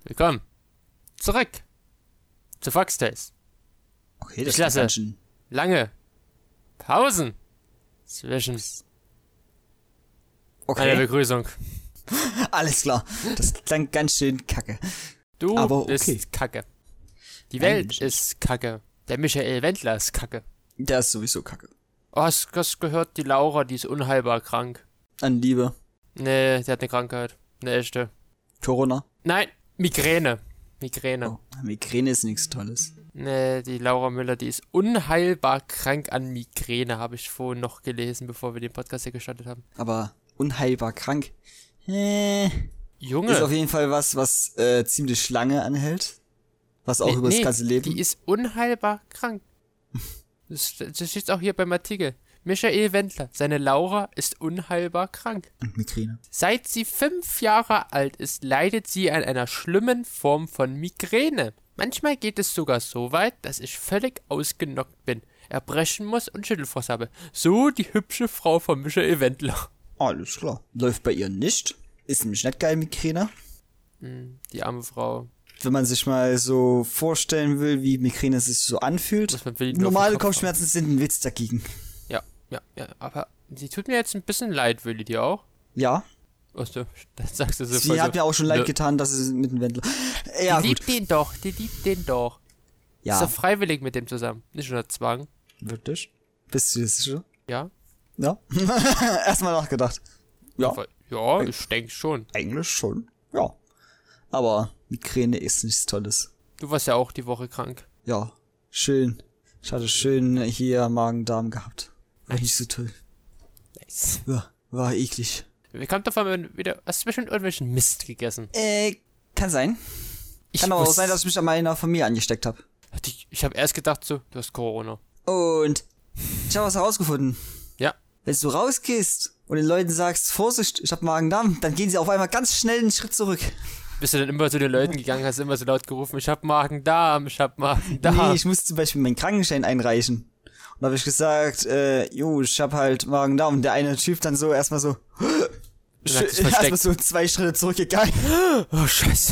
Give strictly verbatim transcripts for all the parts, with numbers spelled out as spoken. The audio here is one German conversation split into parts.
Willkommen zurück zu Foxtails. Okay, das ich lasse ganz schön lange Pausen zwischen okay. meiner Begrüßung. Alles klar, das klang ganz schön kacke. Du Aber okay. bist kacke. Die Welt ist kacke. Der Michael Wendler ist kacke. Der ist sowieso kacke. Oh, hast du gehört, die Laura, die ist unheilbar krank. An Liebe. Nee, die hat eine Krankheit. Eine echte. Corona? Nein, Migräne. Migräne. Oh, Migräne ist nichts Tolles. Nee, die Laura Müller, die ist unheilbar krank an Migräne, habe ich vorhin noch gelesen, bevor wir den Podcast hier gestartet haben. Aber unheilbar krank? Äh, Junge. Ist auf jeden Fall was, was äh, ziemlich lange anhält. Was auch nee, über das nee, ganze Leben. Die ist unheilbar krank. Das, das steht auch hier beim Artikel. Michael Wendler, seine Laura ist unheilbar krank. Und Migräne. Seit sie fünf Jahre alt ist, leidet sie an einer schlimmen Form von Migräne. Manchmal geht es sogar so weit, dass ich völlig ausgenockt bin, erbrechen muss und Schüttelfrost habe. So die hübsche Frau von Michael Wendler. Alles klar. Läuft bei ihr nicht. Ist nämlich nicht geil, Migräne. Hm, die arme Frau. Wenn man sich mal so vorstellen will, wie Migräne sich so anfühlt. Normale Kopfschmerzen haben. Sind ein Witz dagegen. Ja, ja, ja. Aber sie tut mir jetzt ein bisschen leid, Willi, dir auch? Ja. Achso, das sagst du so. Sie hat so, mir auch schon leid ne. getan, dass sie mit dem Wendler... Ja, die gut. liebt den doch, die liebt den doch. Ja. Ist doch freiwillig mit dem zusammen, nicht unter Zwang. Wirklich? Bist du sicher? Ja. Ja? Erstmal nachgedacht. Ja. Ja, ich denke schon. Eigentlich schon, ja. Aber Migräne ist nichts Tolles. Du warst ja auch die Woche krank. Ja, schön. Ich hatte schön hier Magen-Darm gehabt. War nice. Nicht so toll. Nice. Ja, war eklig. Wie kommt davon wieder, hast du bestimmt irgendwelchen Mist gegessen? Äh, kann sein. Ich kann aber auch sein, dass ich mich an meiner Familie angesteckt habe. Ich, ich habe erst gedacht so, du hast Corona. Und ich habe was herausgefunden. Ja. Wenn du rausgehst und den Leuten sagst, Vorsicht, ich hab Magen-Darm, dann gehen sie auf einmal ganz schnell einen Schritt zurück. Bist du dann immer zu den Leuten gegangen, hast immer so laut gerufen, ich hab Magen-Darm, ich hab Magen-Darm. Nee, ich musste zum Beispiel meinen Krankenschein einreichen. Und da habe ich gesagt, äh, jo, ich hab halt Magen-Darm. Und der eine Typ dann so erstmal so, erstmal so zwei Schritte zurückgegangen. Oh, scheiße.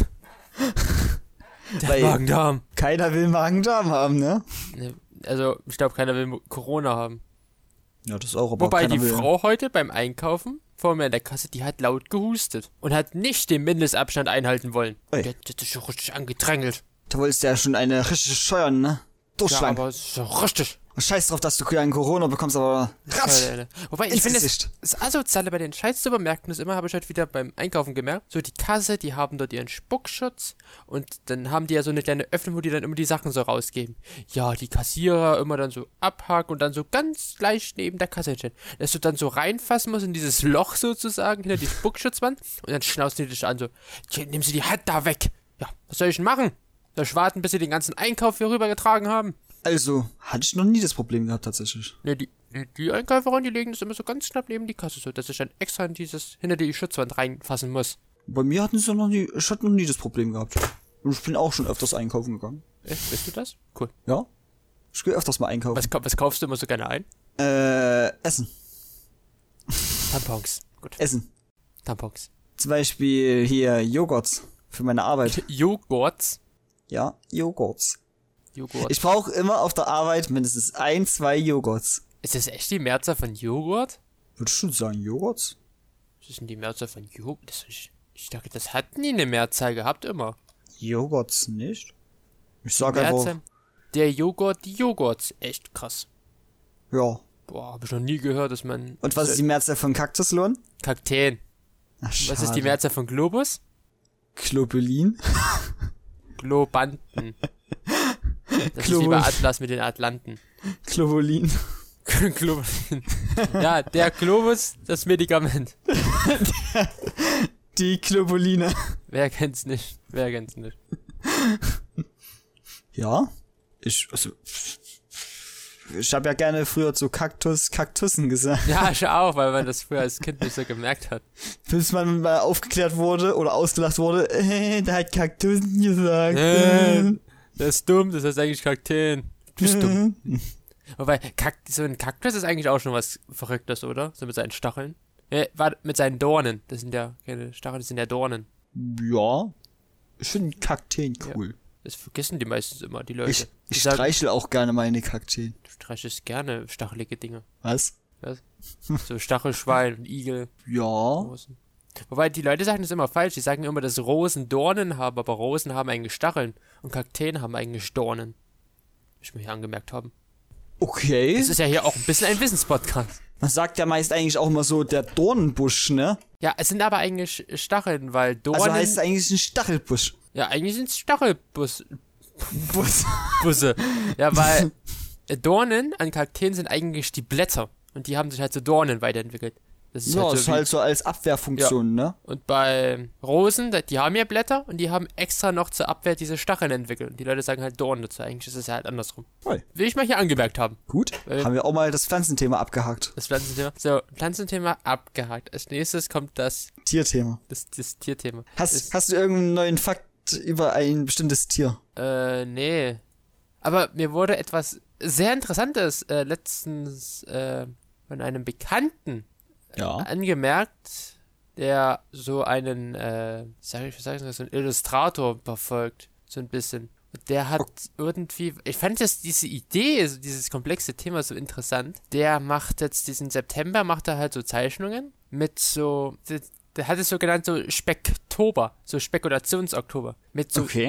Der hat Magen-Darm. Keiner will Magen-Darm haben, ne? Also, ich glaube, keiner will Corona haben. Ja, das auch, aber Wobei die will. Frau heute beim Einkaufen vor mir in der Kasse, die hat laut gehustet und hat nicht den Mindestabstand einhalten wollen. Ey. Der hat sich schon richtig angedrängelt. Da wolltest du ja schon eine richtige scheuern, ne? Durchschlagen. Ja, aber so richtig. Scheiß drauf, dass du einen Corona bekommst, aber ratsch. Wobei, ich finde, das, das Asoziale bei den Scheiß-Supermärkten ist immer, habe ich heute wieder beim Einkaufen gemerkt, so die Kasse, die haben dort ihren Spuckschutz und dann haben die ja so eine kleine Öffnung, wo die dann immer die Sachen so rausgeben. Ja, die Kassierer immer dann so abhaken und dann so ganz leicht neben der Kasse stehen. Dass du dann so reinfassen musst in dieses Loch sozusagen, hinter die Spuckschutzwand und dann schnauzen die dich an so, nehmen sie die Hand da weg. Ja, was soll ich denn machen? Soll ich warten, bis sie den ganzen Einkauf hier rübergetragen haben? Also, hatte ich noch nie das Problem gehabt, tatsächlich. Ne, die, die, die Einkäuferin, die legen das immer so ganz knapp neben die Kasse, so dass ich dann extra in dieses, hinter die Schutzwand reinfassen muss. Bei mir hatten sie noch nie, ich hatte noch nie das Problem gehabt. Und ich bin auch schon öfters einkaufen gegangen. Echt? Weißt du das? Cool. Ja. Ich gehe öfters mal einkaufen. Was, was kaufst du immer so gerne ein? Äh, Essen. Tampons. Gut. Essen. Tampons. Zum Beispiel hier Joghurts für meine Arbeit. Joghurts? Ja, Joghurts. Joghurt. Ich brauche immer auf der Arbeit mindestens ein, zwei Joghurts. Ist das echt die Mehrzahl von Joghurt? Würdest du sagen Joghurts? Was ist denn die Mehrzahl von Joghurt? Das, ich, ich dachte, das hat nie eine Mehrzahl gehabt, immer. Joghurts nicht? Ich sag einfach... Der Joghurt, die Joghurts. Echt krass. Ja. Boah, hab ich noch nie gehört, dass man... Und was ist die Mehrzahl von Kaktuslohn? Kakteen. Ach, was ist die Mehrzahl von Globus? Globulin. Globanten. Das Globul- ist wie bei Atlas mit den Atlanten. Globulin. Globulin. Ja, der Globus, das Medikament. Die Globuline. Wer kennt's nicht? Wer kennt's nicht? Ja, ich, also, ich habe ja gerne früher zu Kaktus, Kaktussen gesagt. Ja, ich auch, weil man das früher als Kind nicht so gemerkt hat. Bis man mal aufgeklärt wurde oder ausgelacht wurde, äh, der hat Kaktussen gesagt. Äh, das ist dumm, das heißt eigentlich Kakteen. Du bist dumm. Wobei, Kakt- so ein Kaktus ist eigentlich auch schon was Verrücktes, oder? So mit seinen Stacheln. Ja, warte, mit seinen Dornen. Das sind ja keine Stacheln, das sind ja Dornen. Ja. Ich finde Kakteen cool. Ja. Das vergessen die meistens immer, die Leute. Ich, ich streichel auch gerne meine Kakteen. Du streichelst gerne stachelige Dinge. Was? Was? So Stachelschwein und Igel. Ja. Rosen. Wobei, die Leute sagen das immer falsch. Die sagen immer, dass Rosen Dornen haben, aber Rosen haben eigentlich Stacheln. Und Kakteen haben eigentlich Dornen. Ich mir hier angemerkt haben. Okay. Das ist ja hier auch ein bisschen ein Wissenspodcast. Man sagt ja meist eigentlich auch immer so der Dornenbusch, ne? Ja, es sind aber eigentlich Stacheln, weil Dornen... Also heißt es eigentlich ein Stachelbusch. Ja, eigentlich sind es Stachelbus... Bus. Busse. Ja, weil Dornen an Kakteen sind eigentlich die Blätter. Und die haben sich halt zu Dornen weiterentwickelt. Das ist ja, halt so ist halt so als Abwehrfunktion, ja. ne? Und bei Rosen, die haben ja Blätter und die haben extra noch zur Abwehr diese Stacheln entwickelt. Und die Leute sagen halt Dornen dazu. Eigentlich ist es ja halt andersrum. Toll. Will ich mal hier angemerkt haben. Gut. Weil haben wir auch mal das Pflanzenthema abgehakt. Das Pflanzenthema. So, Pflanzenthema abgehakt. Als nächstes kommt das... Tierthema. Das, das Tierthema. Hast, das, hast du irgendeinen neuen Fakt über ein bestimmtes Tier? Äh, nee. Aber mir wurde etwas sehr Interessantes äh, letztens äh, von einem Bekannten ja. angemerkt, der so einen, äh, sag ich, sag ich, so einen Illustrator verfolgt, so ein bisschen. Und der hat okay. irgendwie, ich fand das, diese Idee, also dieses komplexe Thema so interessant. Der macht jetzt diesen September, macht er halt so Zeichnungen mit so, der, der hat es so genannt, so Spektober, so Spekulationsoktober. Mit so okay.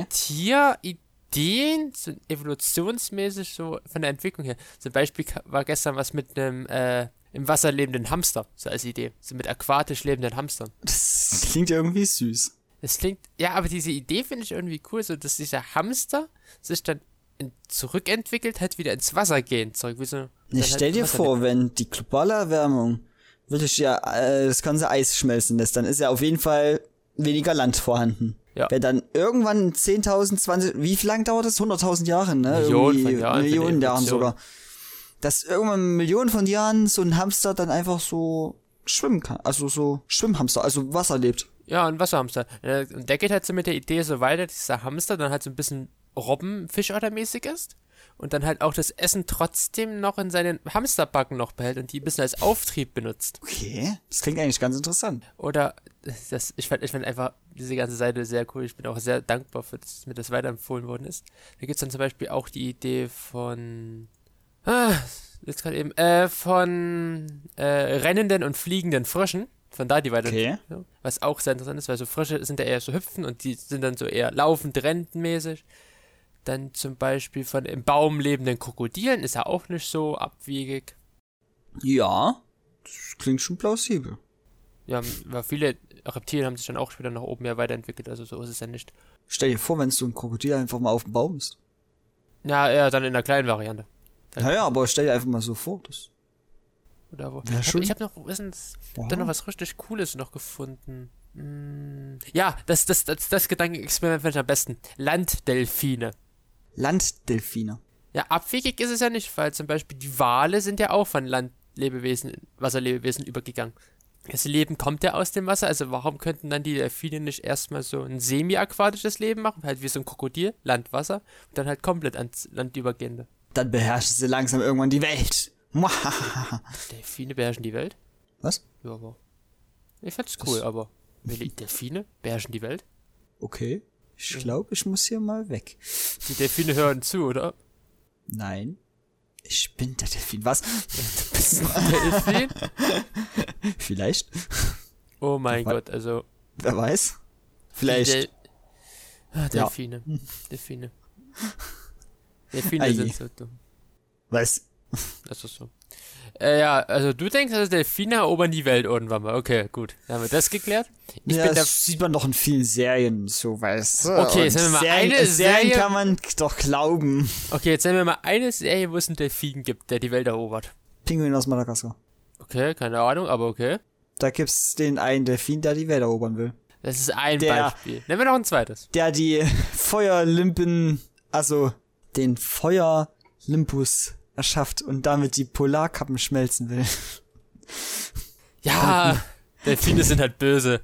Tierideen, so evolutionsmäßig so von der Entwicklung her. Zum Beispiel war gestern was mit einem, äh, im Wasser lebenden Hamster, so als Idee. So mit aquatisch lebenden Hamstern. Das klingt irgendwie süß. Das klingt, ja, aber diese Idee finde ich irgendwie cool, so dass dieser Hamster sich dann in, zurückentwickelt hat, wieder ins Wasser gehen zurück. Wie so, ich stell dir vor, wenn die globale Erwärmung wirklich ja äh, das ganze Eis schmelzen lässt, dann ist ja auf jeden Fall weniger Land vorhanden. Ja. Wenn dann irgendwann zehntausend, zwanzig, wie viel lang dauert das? hunderttausend Jahre, ne? Millionen von Jahren. Millionen Jahren sogar. Dass irgendwann Millionen von Jahren so ein Hamster dann einfach so schwimmen kann. Also so Schwimmhamster, also Wasser lebt. Ja, ein Wasserhamster. Und der geht halt so mit der Idee so weiter, dass dieser Hamster dann halt so ein bisschen Robben-Fischotter-mäßig ist und dann halt auch das Essen trotzdem noch in seinen Hamsterbacken noch behält und die ein bisschen als Auftrieb benutzt. Okay, das klingt eigentlich ganz interessant. Oder, das, ich fand ich fand einfach diese ganze Seite sehr cool. Ich bin auch sehr dankbar, für, dass mir das weiterempfohlen worden ist. Da gibt es dann zum Beispiel auch die Idee von... Ah, jetzt gerade eben, äh, von äh, rennenden und fliegenden Fröschen. Von da die weiter. Okay. Ja, was auch sehr interessant ist, weil so Frösche sind ja eher so hüpfen und die sind dann so eher laufend, rentenmäßig. Dann zum Beispiel von im Baum lebenden Krokodilen ist ja auch nicht so abwegig. Ja, das klingt schon plausibel. Ja, weil viele Reptilien haben sich dann auch später nach oben ja weiterentwickelt, also so ist es ja nicht. Stell dir vor, wenn so ein Krokodil einfach mal auf dem Baum ist. Ja, eher dann in der kleinen Variante. Naja, aber stell dir einfach mal so vor, das... Oder wo? Ja, ich habe hab noch, wissen, hab dann noch was richtig Cooles noch gefunden. Hm. Ja, das, das, das, das Gedankenexperiment finde ich am besten. Landdelfine. Landdelfine. Ja, abwegig ist es ja nicht, weil zum Beispiel die Wale sind ja auch von Landlebewesen, Wasserlebewesen übergegangen. Das Leben kommt ja aus dem Wasser, also warum könnten dann die Delfine nicht erstmal so ein semi-aquatisches Leben machen, halt wie so ein Krokodil, Land, Wasser, und dann halt komplett ans Land übergehende. Dann beherrschen sie langsam irgendwann die Welt. Delfine beherrschen die Welt? Was? Ja, aber. Ich find's cool, das aber. Delfine beherrschen die Welt? Okay. Ich glaube, ich muss hier mal weg. Die Delfine hören zu, oder? Nein. Ich bin der Delfin. Was? Du bist ein Delfin? Vielleicht. Oh mein We- Gott, also. Wer weiß? Vielleicht. Del- ah, Delfine. Ja. Delfine. Delfine Ei. sind so dumm. Was? Das ist so. Äh, ja, also du denkst, also Delfine erobern die Welt irgendwann mal. Okay, gut. Dann haben wir das geklärt. Ich ja, bin das da sieht man doch in vielen Serien, so weißt du. Okay, jetzt nehmen wir mal Serien, eine Serien Serie. kann man doch glauben. Okay, jetzt nehmen wir mal eine Serie, wo es einen Delfin gibt, der die Welt erobert. Pinguin aus Madagaskar. Okay, keine Ahnung, aber okay. Da gibt's den einen Delfin, der die Welt erobern will. Das ist ein der, Beispiel. Nehmen wir noch ein zweites. Der die Feuerlimpen, also den Feuerlimpus erschafft und damit die Polarkappen schmelzen will. Ja, Delfine sind halt böse.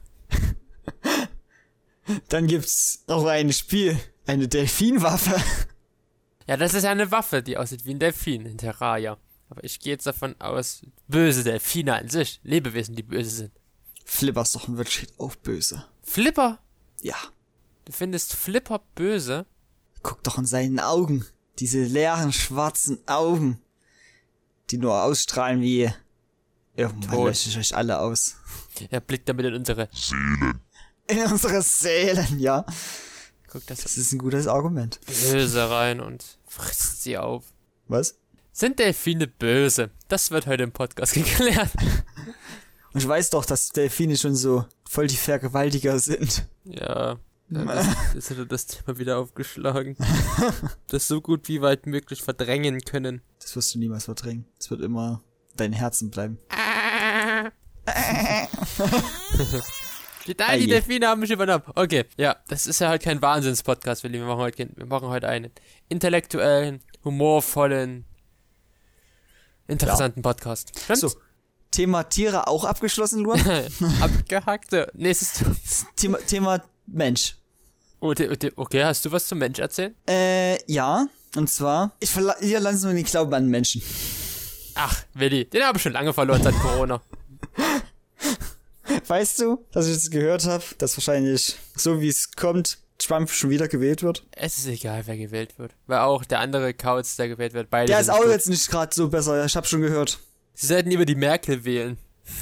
Dann gibt's noch ein Spiel, eine Delfinwaffe. Ja, das ist ja eine Waffe, die aussieht wie ein Delfin in Terraria. Aber ich gehe jetzt davon aus, böse Delfine an sich, Lebewesen, die böse sind. Flipper ist doch wirklich auch böse. Flipper? Ja. Du findest Flipper böse? Guck doch in seinen Augen. Diese leeren, schwarzen Augen, die nur ausstrahlen wie... Irgendwann lösche ich euch alle aus. Er blickt damit in unsere Seelen. In unsere Seelen, ja. Guck, das, das ist ein gutes Argument. Böse rein und frisst sie auf. Was? Sind Delfine böse? Das wird heute im Podcast geklärt. Und ich weiß doch, dass Delfine schon so voll die Vergewaltiger sind. Ja, das, das hätte das Thema wieder aufgeschlagen. Das so gut wie weit möglich verdrängen können. Das wirst du niemals verdrängen. Es wird immer dein Herzen bleiben. Die, nein, die Delfine haben mich übernommen. Okay, ja, das ist ja halt kein Wahnsinns-Podcast, Willi. Wir machen heute, wir machen heute einen intellektuellen, humorvollen, interessanten ja. Podcast. Stimmt's? So, Thema Tiere auch abgeschlossen, Luan? Abgehackte. Nächstes Thema, Thema Mensch. Okay, hast du was zum Mensch erzählen? Äh, ja. Und zwar, ich verliere langsam den Glauben an Menschen. Ach, Willi, den habe ich schon lange verloren seit Corona. Weißt du, dass ich jetzt gehört habe, dass wahrscheinlich, so wie es kommt, Trump schon wieder gewählt wird? Es ist egal, wer gewählt wird. Weil auch der andere Kauz, der gewählt wird, beide Der ist auch gut. jetzt nicht gerade so besser, ich habe schon gehört. Sie sollten lieber die Merkel wählen.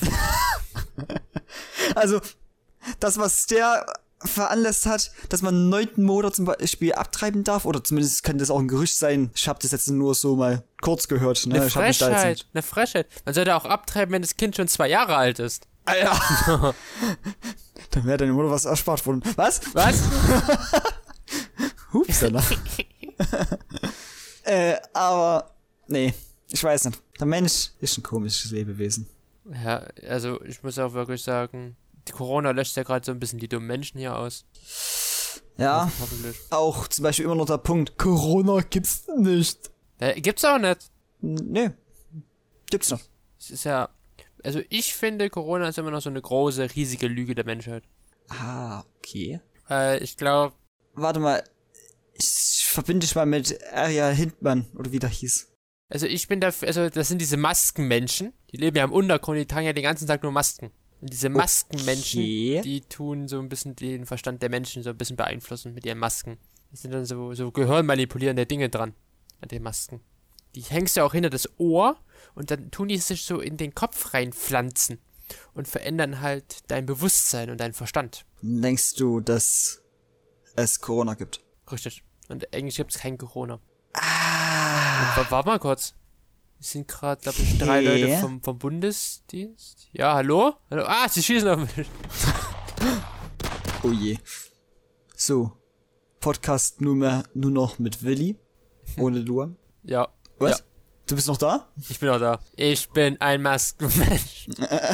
Also, das, was der veranlasst hat, dass man neunten Monat zum Beispiel abtreiben darf, oder zumindest kann das auch ein Gerücht sein. Ich habe das jetzt nur so mal kurz gehört. Ne? Eine ich Frechheit, eine Frechheit. Man sollte auch abtreiben, wenn das Kind schon zwei Jahre alt ist. Ah ja. Dann wäre deine Mutter was erspart worden. Was? Was? Hupsala. äh, aber, nee, ich weiß nicht. Der Mensch ist ein komisches Lebewesen. Ja, also ich muss auch wirklich sagen, die Corona löscht ja gerade so ein bisschen die dummen Menschen hier aus. Ja, auch zum Beispiel immer noch der Punkt, Corona gibt's nicht. Äh, gibt's auch nicht. Nee, gibt's noch. Es ist ja, also ich finde, Corona ist immer noch so eine große, riesige Lüge der Menschheit. Ah, okay. Äh, ich glaube... Warte mal, ich verbinde dich mal mit Arja Hindmann, oder wie der hieß. Also ich bin dafür, also das sind diese Maskenmenschen, die leben ja im Untergrund, die tragen ja den ganzen Tag nur Masken. Und diese Maskenmenschen, okay. die tun so ein bisschen den Verstand der Menschen so ein bisschen beeinflussen mit ihren Masken. Die sind dann so, so gehirnmanipulierende Dinge dran, an den Masken. Die hängst du auch hinter das Ohr und dann tun die sich so in den Kopf reinpflanzen und verändern halt dein Bewusstsein und deinen Verstand. Denkst du, dass es Corona gibt? Richtig. Und eigentlich gibt es kein Corona. Ah. Und, warte mal kurz. Wir sind gerade, glaube ich, drei okay. Leute vom, vom Bundesdienst. Ja, hallo? Hallo? Ah, sie schießen auf mich. Oh je. So. Podcast nur, mehr, nur noch mit Willi. Ohne Luan. Ja. Was? Ja. Du bist noch da? Ich bin auch da. Ich bin ein Maskenmensch.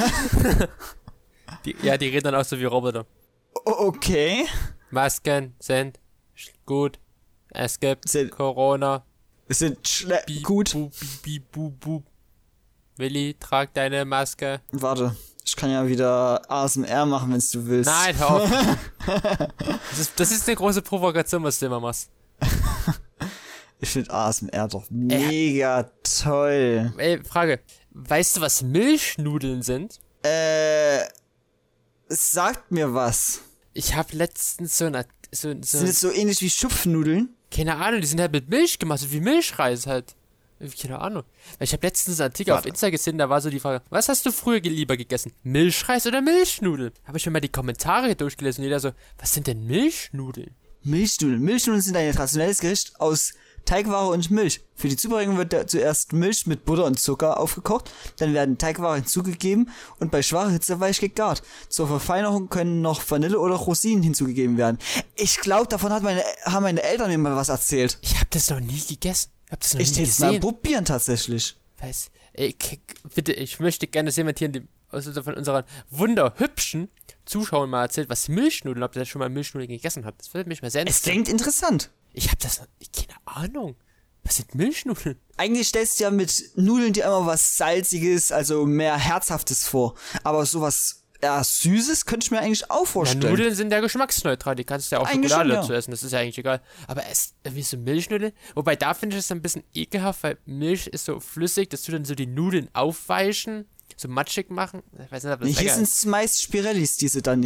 die, ja, die reden dann auch so wie Roboter. Okay. Masken sind gut. Es gibt sind, Corona. Es sind schle- Bieb, gut. Bub, bieb, bub, bub. Willi, trag deine Maske. Warte, ich kann ja wieder A S M R machen, wenn du willst. Nein, hör auf. das, ist, das ist eine große Provokation, was du immer machst. Ich finde A S M R doch mega äh, toll. Ey, Frage. Weißt du, was Milchnudeln sind? Äh, es sagt mir was. Ich habe letztens so eine... So, so sind es so ähnlich wie Schupfnudeln? Keine Ahnung, die sind halt mit Milch gemacht, so wie Milchreis halt. Keine Ahnung. Weil ich habe letztens einen Artikel Warte. auf Insta gesehen, da war so die Frage, was hast du früher lieber gegessen? Milchreis oder Milchnudeln? Habe ich mir mal die Kommentare durchgelesen und jeder so, was sind denn Milchnudeln? Milchnudeln. Milchnudeln sind ein traditionelles Gericht aus Teigware und Milch. Für die Zubereitung wird da zuerst Milch mit Butter und Zucker aufgekocht, dann werden Teigware hinzugegeben und bei schwacher Hitze weich gegart. Zur Verfeinerung können noch Vanille oder Rosinen hinzugegeben werden. Ich glaube, davon hat meine, haben meine Eltern mir mal was erzählt. Ich habe das noch nie gegessen. Ich habe das noch ich nie gesehen. Ich mal probieren tatsächlich. Weiß, ey, bitte, ich möchte gerne, dass jemand hier in dem, also von unseren wunderhübschen Zuschauern mal erzählt, was Milchnudeln, ob der schon mal Milchnudeln gegessen hat. Das würde mich mal sehr interessieren. Es klingt interessant. Ich hab das noch, keine Ahnung. Was sind Milchnudeln? Eigentlich stellst du ja mit Nudeln dir immer was Salziges, also mehr Herzhaftes vor. Aber sowas ja, Süßes könnte ich mir eigentlich auch vorstellen. Ja, Nudeln sind ja geschmacksneutral, die kannst du ja auch eigentlich Schokolade schon, ja. dazu essen, das ist ja eigentlich egal. Aber es irgendwie so Milchnudeln, wobei da finde ich es ein bisschen ekelhaft, weil Milch ist so flüssig, dass du dann so die Nudeln aufweichen, so matschig machen. Ich weiß nicht, ob das nee, hier sind es meist Spirellis, die sie dann nehmen.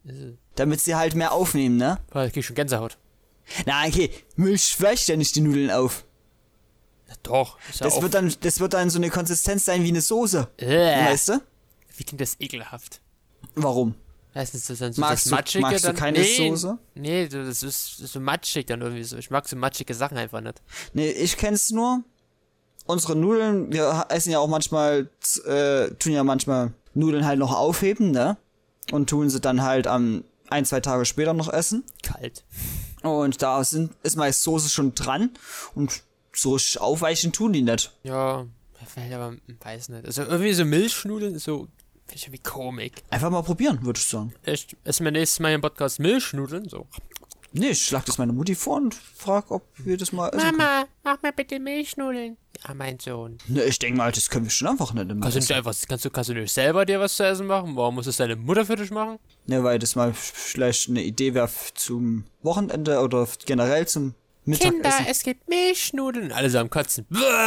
Damit sie halt mehr aufnehmen, ne? Boah, da krieg ich schon Gänsehaut. Na, okay, Milch weicht ja nicht die Nudeln auf. Na doch. Ist ja Das auch wird dann, das wird dann so eine Konsistenz sein wie eine Soße. Äh. Weißt du? Wie klingt das ekelhaft? Warum? Weißt du, das ist dann so Magst das du- Matschige magst du dann? keine nee, Soße? Nee, das ist so matschig dann irgendwie so. Ich mag so matschige Sachen einfach nicht. Nee, ich kenn's nur. Unsere Nudeln, wir essen ja auch manchmal, äh, tun ja manchmal Nudeln halt noch aufheben, ne? Und tun sie dann halt am ein, zwei Tage später noch essen. Kalt. Und da sind, ist meist Soße schon dran. Und so richtig aufweichen tun die nicht. Ja, vielleicht aber, weiß nicht. Also irgendwie so Milchnudeln ist so, finde ich irgendwie Komik. Einfach mal probieren, würde ich sagen. Echt, essen wir nächstes Mal im Podcast Milchnudeln? So. Nee, ich schlag das meiner Mutti vor und frag, ob wir das mal essen können. Mama, mach mir bitte Milchnudeln. Ja, mein Sohn. Nee, ich denke mal, das können wir schon einfach nicht immer Kannst du nicht essen. einfach, kannst du, kannst du nicht selber dir was zu essen machen? Warum muss es deine Mutter für dich machen? Ne, weil das mal vielleicht eine Idee wäre zum Wochenende oder generell zum Mittagessen. Kinder, es gibt Milchnudeln. Alle so am Kotzen.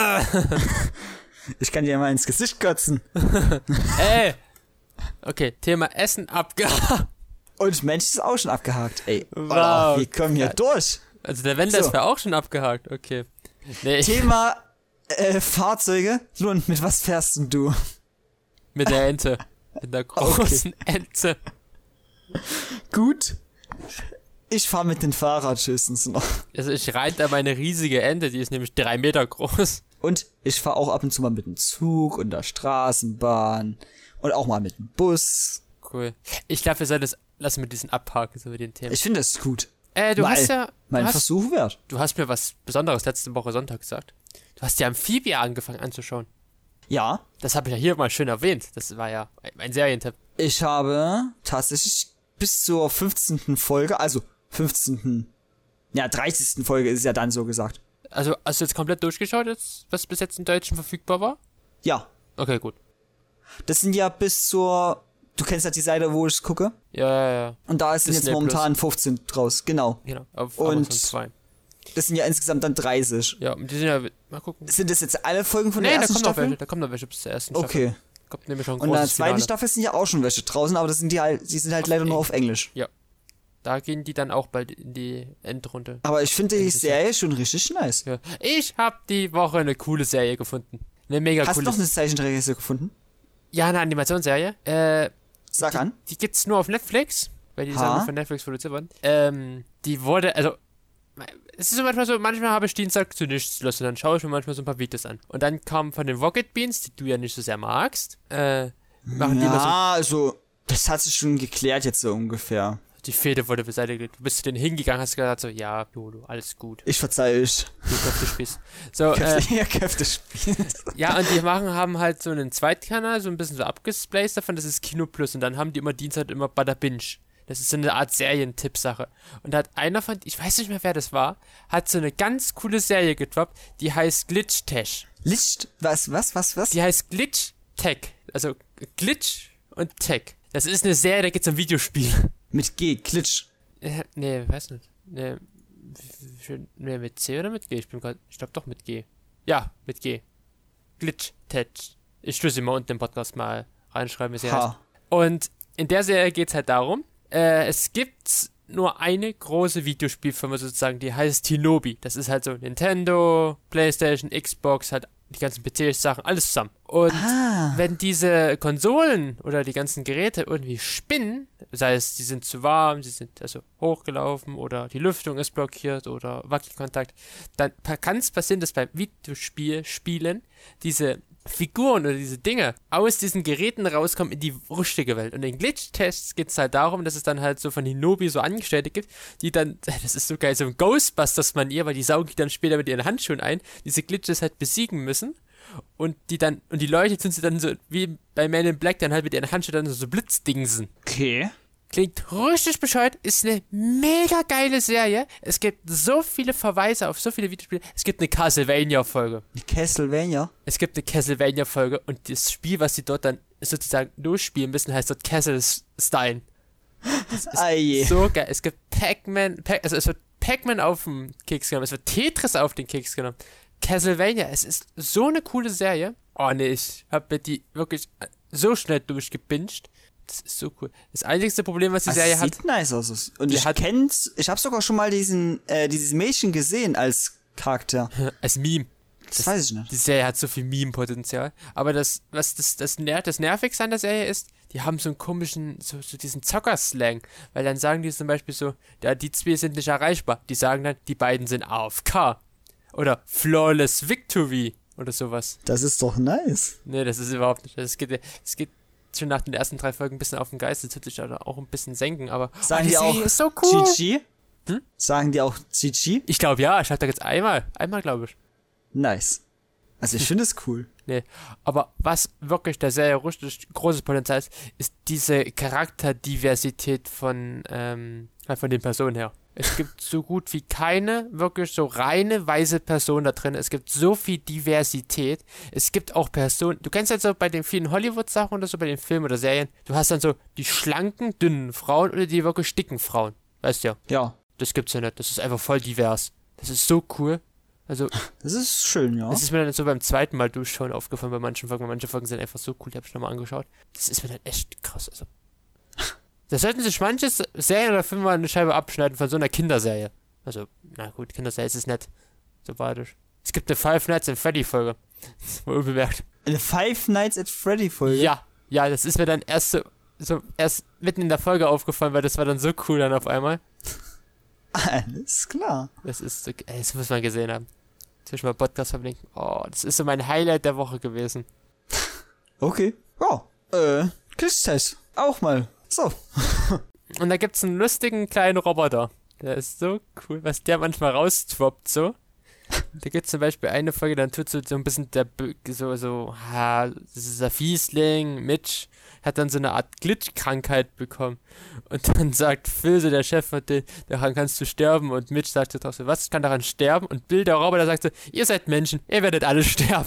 Ich kann dir mal ins Gesicht kotzen. Ey. Okay, Thema Essen abgehakt. Und Mensch ist auch schon abgehakt, ey. Wow. Oh, wir kommen hier durch. Also der Wenders So. wäre auch schon abgehakt, okay. Nee, ich, Thema äh, Fahrzeuge. Nun, mit was fährst denn du? mit der Ente. Mit der großen Ente. Gut. Ich fahre mit den Fahrrad höchstens noch. Also ich reite da meine riesige Ente, die ist nämlich drei Meter groß. Und ich fahre auch ab und zu mal mit dem Zug und der Straßenbahn. Und auch mal mit dem Bus. Cool. Ich glaube, wir sollten das, lassen wir diesen abhaken, so mit den Themen. Ich finde das gut. Äh, du Mal hast ja, du Mein hast, Versuch wert. du hast mir was Besonderes letzte Woche Sonntag gesagt. Du hast ja Amphibia angefangen anzuschauen. Ja, Das habe ich ja hier mal schön erwähnt. Das war ja ein, ein Serientipp. ich habe tatsächlich bis zur fünfzehnten Folge, also fünfzehnten Ja, dreißigsten Folge ist ja dann so gesagt. Also hast du jetzt komplett durchgeschaut, jetzt, was bis jetzt im Deutschen verfügbar war? Ja, Okay, gut. das sind ja bis zur, du kennst ja die Seite, wo ich gucke. Ja, ja, ja. Und da sind jetzt Disney momentan fünfzehn draus, genau. Genau. Auf Und- Amazon zwei. Das sind ja insgesamt dann dreißig. Ja, und die sind ja, mal gucken. Sind das jetzt alle Folgen von Nee, der da ersten kommt noch Staffel? welche, da kommen noch welche bis zur ersten Staffel. Okay. Kommt nämlich schon ein Und in der großes zweiten Finale. Staffel sind ja auch schon welche draußen, aber das sind die halt, die sind halt leider nur auf Englisch. Da gehen die dann auch bald in die Endrunde. Aber ich finde die Endlich, Serie schon richtig nice. Ja. Ich hab die Woche eine coole Serie gefunden. Eine mega Hast du coole noch eine Zeichentrickserie gefunden? Ja, eine Animationsserie. Äh, Sag die, an. die gibt's nur auf Netflix, weil die Ha? Sachen von Netflix produziert wurden. Ähm, die wurde, also, es ist so manchmal so, manchmal habe ich Dienstag zu nichts Lust und dann schaue ich mir manchmal so ein paar Videos an. Und dann kam von den Rocket Beans, die du ja nicht so sehr magst, äh, machen die immer so, Ja, also, das hat sich schon geklärt jetzt so ungefähr. die Fehde wurde beseitigt. Du bist zu denen hingegangen, hast gesagt so, ja, Jolo, alles gut, Ich verzeih euch. du Köfte spielst. So, äh, Ja, Kräfte spielen. ja, und die machen, haben halt so einen Zweitkanal, so ein bisschen so abgespaced davon, das ist Kino Plus und dann haben die immer Dienstag immer Bada Binge. Das ist so eine Art Serientipp-Sache. Und da hat einer von, ich weiß nicht mehr, wer das war, hat so eine ganz coole Serie gedroppt, die heißt Glitch Tech. Licht, was, was, was, was? Die heißt Glitch Tech. Also Glitch und Tech. Das ist eine Serie, da geht's um Videospiel. Mit G, Glitch. Äh, nee, weiß nicht. Nee, w- nee, mit C oder mit G? Ich bin grad, ich glaube doch mit G. Ja, mit G. Glitch Tech. Ich tue sie mal unten im Podcast mal reinschreiben, wie sie heißt. Ha. Und in der Serie geht's halt darum, äh, es gibt nur eine große Videospielfirma sozusagen, die heißt Hinobi. Das ist halt so Nintendo, PlayStation, Xbox, halt die ganzen P C-Sachen, alles zusammen. Und Ah. wenn diese Konsolen oder die ganzen Geräte irgendwie spinnen, sei es, die sind zu warm, sie sind also hochgelaufen oder die Lüftung ist blockiert oder Wackelkontakt, dann kann es passieren, dass beim Videospiel spielen diese Figuren oder diese Dinge aus diesen Geräten rauskommen in die richtige Welt. Und in Glitch-Tests geht es halt darum, dass es dann halt so von Hinobi so Angestellte gibt, die dann, das ist so geil, so ein Ghostbusters-Manier, weil die saugen die dann später mit ihren Handschuhen ein, diese Glitches halt besiegen müssen. Und die dann, und die Leute tun sie dann so, wie bei Man in Black, dann halt mit ihren Handschuhen dann so Blitzdingsen. Okay. Klingt richtig bescheuert, ist eine mega geile Serie. Es gibt so viele Verweise auf so viele Videospiele. Es gibt eine Castlevania-Folge. Die Castlevania. Es gibt eine Castlevania-Folge und das Spiel, was sie dort dann sozusagen durchspielen müssen, heißt dort Castlestein. Das ist Aye. so geil. Es gibt Pac-Man, Pac also es wird Pac-Man auf den Keks genommen, es wird Tetris auf den Keks genommen. Castlevania, es ist so eine coole Serie. Oh nee, ich hab mir die wirklich so schnell durchgebinged. Das ist so cool. Das einzigste Problem, was die also Serie sieht hat... Sieht nice aus. Und die ich hat, kenn's, ich habe sogar schon mal diesen, äh, dieses Mädchen gesehen als Charakter. Als Meme. Das, das weiß ich nicht. Die Serie hat so viel Meme-Potenzial. Aber das, was das, das, Ner- das Nervigste an der Serie ist, die haben so einen komischen, so, so diesen Zocker-Slang. Weil dann sagen die zum Beispiel so, ja, die zwei sind nicht erreichbar. Die sagen dann, die beiden sind A F K. Oder Flawless Victory. Oder sowas. Das ist doch nice. Nee, das ist überhaupt nicht. Das geht, das geht schon nach den ersten drei Folgen ein bisschen auf den Geist. Das wird sich auch ein bisschen senken, aber sagen oh, die, die Serie auch ist so cool. G G? Hm? Sagen die auch G G? Ich glaube ja, ich hatte jetzt einmal. Einmal, glaube ich. Nice. Also ich finde es cool. Nee, aber was wirklich der Serie richtig großes Potenzial ist, ist diese Charakterdiversität von, ähm, von den Personen her. Es gibt so gut wie keine wirklich so reine weiße Person da drin. Es gibt so viel Diversität. Es gibt auch Personen, du kennst halt so bei den vielen Hollywood-Sachen oder so, bei den Filmen oder Serien, du hast dann so die schlanken, dünnen Frauen oder die wirklich dicken Frauen. Weißt du ja? Ja. Das gibt's ja nicht. Das ist einfach voll divers. Das ist so cool. Also, das ist schön, ja. Das ist mir dann so beim zweiten Mal durchschauen aufgefallen bei manchen Folgen. Manche Folgen sind einfach so cool, die habe ich nochmal angeschaut. Das ist mir dann echt krass. Also, da sollten sich manche Serien oder Filme mal eine Scheibe abschneiden von so einer Kinderserie. Also, na gut, Kinderserie ist es nett. So badisch. Es gibt eine Five Nights at Freddy Folge. Das ist mal unbemerkt. Eine Five Nights at Freddy Folge? Ja, ja, das ist mir dann erst so, so erst mitten in der Folge aufgefallen, weil das war dann so cool dann auf einmal. Alles klar. Das ist so, ey, das muss man gesehen haben. Jetzt will ich mal Podcast verlinken. Oh, das ist so mein Highlight der Woche gewesen. Okay. Ja, äh, Quiz-Test. Auch mal. So. Und da gibt's einen lustigen kleinen Roboter. Der ist so cool, was der manchmal rausdroppt, so. Da gibt's zum Beispiel eine Folge, dann tut so, so ein bisschen der, so, so, ha, das ist der Fiesling, Mitch, hat dann so eine Art Glitch-Krankheit bekommen. Und dann sagt Phil, so der Chef, daran kannst du sterben. Und Mitch sagt so drauf so, was, ich kann daran sterben? Und Bill, der Roboter, sagt so, ihr seid Menschen, ihr werdet alle sterben.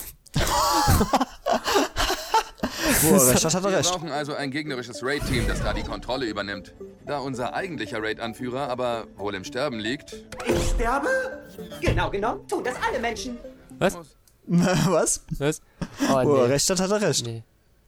Boah, Recht, hat er recht. Wir brauchen also ein gegnerisches Raid-Team, das da die Kontrolle übernimmt. Da unser eigentlicher Raid-Anführer aber wohl im Sterben liegt. Ich sterbe? Genau genommen tun das alle Menschen. Was? Was? Was? Oh, nee. Boah, Recht hat er recht. Nee.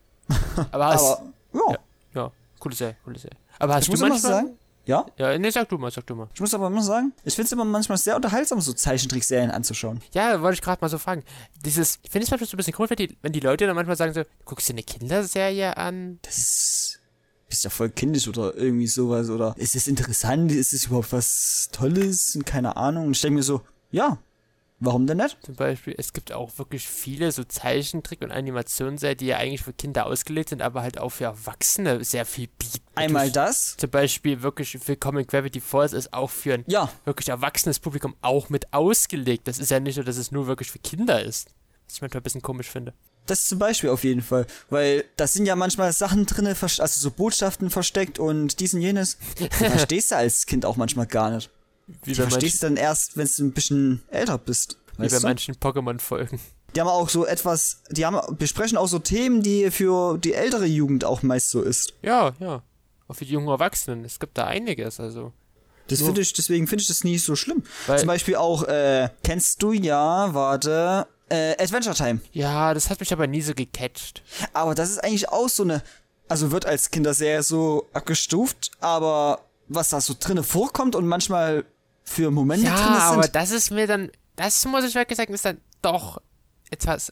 Aber hast... Aber, ja. ja. Ja, coole Serie, coole Serie. Aber hast Ich du muss immer manchmal... sagen, ja? Ja, nee, sag du mal, sag du mal. Ich muss aber immer sagen, ich finde es immer manchmal sehr unterhaltsam, so Zeichentrickserien anzuschauen. Ja, wollte ich gerade mal so fragen. Dieses, ich finde es manchmal so ein bisschen cool, wenn die, wenn die Leute dann manchmal sagen so, du guckst dir eine Kinderserie an. Das ist, bist ja voll kindisch oder irgendwie sowas, oder ist es interessant, ist es überhaupt was Tolles und keine Ahnung. Und ich denke mir so, ja, warum denn nicht? Zum Beispiel, es gibt auch wirklich viele so Zeichentrick- und Animationsserien, die ja eigentlich für Kinder ausgelegt sind, aber halt auch für Erwachsene sehr viel bieten. Einmal das. Zum Beispiel wirklich für Comic Gravity Falls ist auch für ein ja. wirklich erwachsenes Publikum auch mit ausgelegt. Das ist ja nicht so, dass es nur wirklich für Kinder ist. Was ich manchmal ein bisschen komisch finde. Das zum Beispiel auf jeden Fall, weil da sind ja manchmal Sachen drin, also so Botschaften versteckt und dies und jenes. Die verstehst du als Kind auch manchmal gar nicht. Wie Die verstehst du dann erst, wenn du ein bisschen älter bist. Wie bei manchen Pokémon-Folgen. Die haben auch so etwas, die haben, besprechen auch so Themen, die für die ältere Jugend auch meist so ist. Ja, ja. Auch für die jungen Erwachsenen. Es gibt da einiges, also. Das finde ich, deswegen finde ich das nie so schlimm. Weil Zum Beispiel auch, äh, kennst du ja, warte, äh, Adventure Time. Ja, das hat mich aber nie so gecatcht. Aber das ist eigentlich auch so eine, also wird als Kinderserie so abgestuft, aber was da so drinne vorkommt und manchmal für Momente ja, drinne sind. aber das ist mir dann, das muss ich wirklich sagen, ist dann doch etwas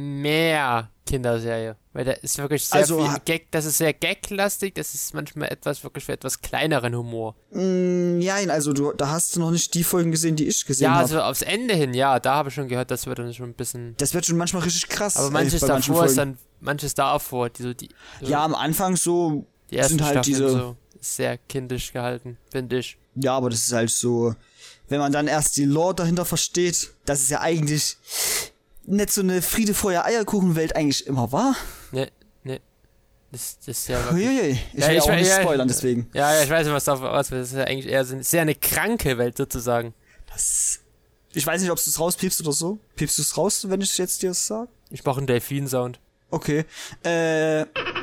mehr Kinderserie. Weil da ist wirklich sehr also, viel Gag, das ist sehr gaglastig, das ist manchmal etwas wirklich für etwas kleineren Humor. Mm, ja, also du, da hast du noch nicht die Folgen gesehen, die ich gesehen habe. habe. Ja, also hab. Aufs Ende hin, ja, da habe ich schon gehört, das wird dann schon ein bisschen... Das wird schon manchmal richtig krass. Aber manches ey, davor ist dann, manches davor, die so die... So ja, am Anfang so die ersten sind halt Staffeln diese... so sehr kindisch gehalten, finde ich. Ja, aber das ist halt so... Wenn man dann erst die Lore dahinter versteht, dass es ja eigentlich nicht so eine Friede, Feuer, Eierkuchenwelt eigentlich immer war. Ne, ne. Das, das ist ja Uiuiui. Ich ja, will ich auch weiß, nicht ja, spoilern, deswegen. Ja, ja, ich weiß nicht, was davon aus will. Das ist ja eigentlich eher so, sehr eine kranke Welt sozusagen. Das, ich weiß nicht, ob du es rauspiepst oder so. Piepst du es raus, wenn ich jetzt dir das sage? Ich mache einen Delfin-Sound. Okay. Äh...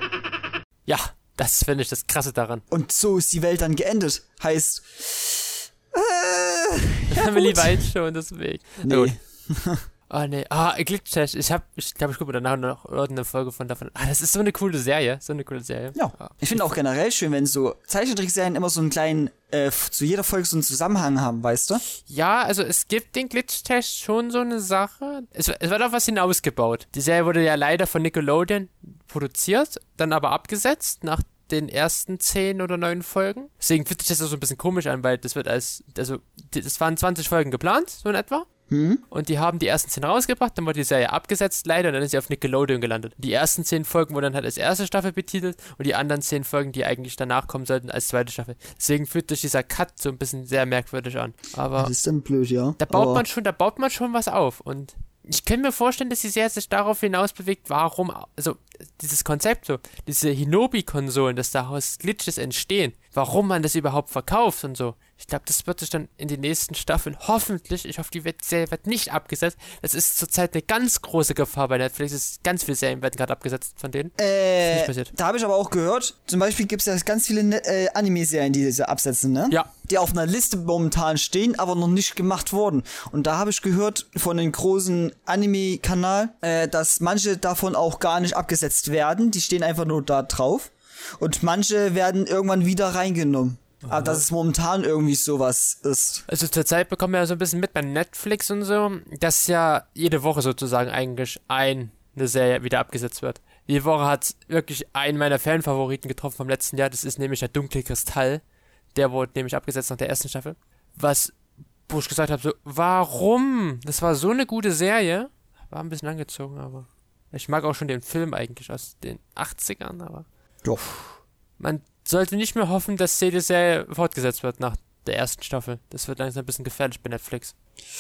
Ja, das finde ich das Krasse daran. Und so ist die Welt dann geendet. Heißt... Äh... Ja, Family Weint schon, deswegen. Nee. Ah, nee. Ah, Glitch-Test. Ich hab, ich glaube, ich gucke mir danach noch irgendeine Folge von davon. Ah, das ist so eine coole Serie. So eine coole Serie. Ja. Ah. Ich finde auch generell schön, wenn so Zeichentrickserien immer so einen kleinen, äh, zu jeder Folge so einen Zusammenhang haben, weißt du? Ja, also es gibt den Glitch-Test schon so eine Sache. Es, es wird auf was hinausgebaut. Die Serie wurde ja leider von Nickelodeon produziert, dann aber abgesetzt nach den ersten zehn oder neun Folgen. Deswegen fühlt sich das so ein bisschen komisch an, weil das wird als, also, das waren zwanzig Folgen geplant, so in etwa. Hm? Und die haben die ersten zehn rausgebracht, dann wurde die Serie abgesetzt, leider, und dann ist sie auf Nickelodeon gelandet. Die ersten zehn Folgen wurden dann halt als erste Staffel betitelt und die anderen zehn Folgen, die eigentlich danach kommen sollten, als zweite Staffel. Deswegen fühlt sich dieser Cut so ein bisschen sehr merkwürdig an. Aber das ist dann blöd, ja. Da baut Aber man schon, da baut man schon was auf. Und ich kann mir vorstellen, dass die Serie sich darauf hinaus bewegt, warum, also dieses Konzept so, diese Hinobi-Konsolen, dass daraus Glitches entstehen, warum man das überhaupt verkauft und so. Ich glaube, das wird sich dann in den nächsten Staffeln hoffentlich, ich hoffe, die wird, Serie wird nicht abgesetzt. Das ist zurzeit eine ganz große Gefahr bei Netflix. Ist, ganz viele Serien werden gerade abgesetzt von denen. Äh, da habe ich aber auch gehört, zum Beispiel gibt es ja ganz viele äh, Anime-Serien, die diese absetzen, ne? Ja. Die auf einer Liste momentan stehen, aber noch nicht gemacht wurden. Und da habe ich gehört von einem großen Anime-Kanal, äh, dass manche davon auch gar nicht abgesetzt werden. Die stehen einfach nur da drauf. Und manche werden irgendwann wieder reingenommen. Aha. Aber dass es momentan irgendwie sowas ist. Also zurzeit bekommen wir ja so ein bisschen mit bei Netflix und so, dass ja jede Woche sozusagen eigentlich eine Serie wieder abgesetzt wird. Die Woche hat wirklich einen meiner Fanfavoriten getroffen vom letzten Jahr. Das ist nämlich der Dunkle Kristall. Der wurde nämlich abgesetzt nach der ersten Staffel. Was, wo ich gesagt habe, so, warum? Das war so eine gute Serie. War ein bisschen angezogen, aber ich mag auch schon den Film eigentlich aus den achtzigern, aber doch. Man sollte nicht mehr hoffen, dass die Serie fortgesetzt wird nach der ersten Staffel. Das wird langsam ein bisschen gefährlich bei Netflix.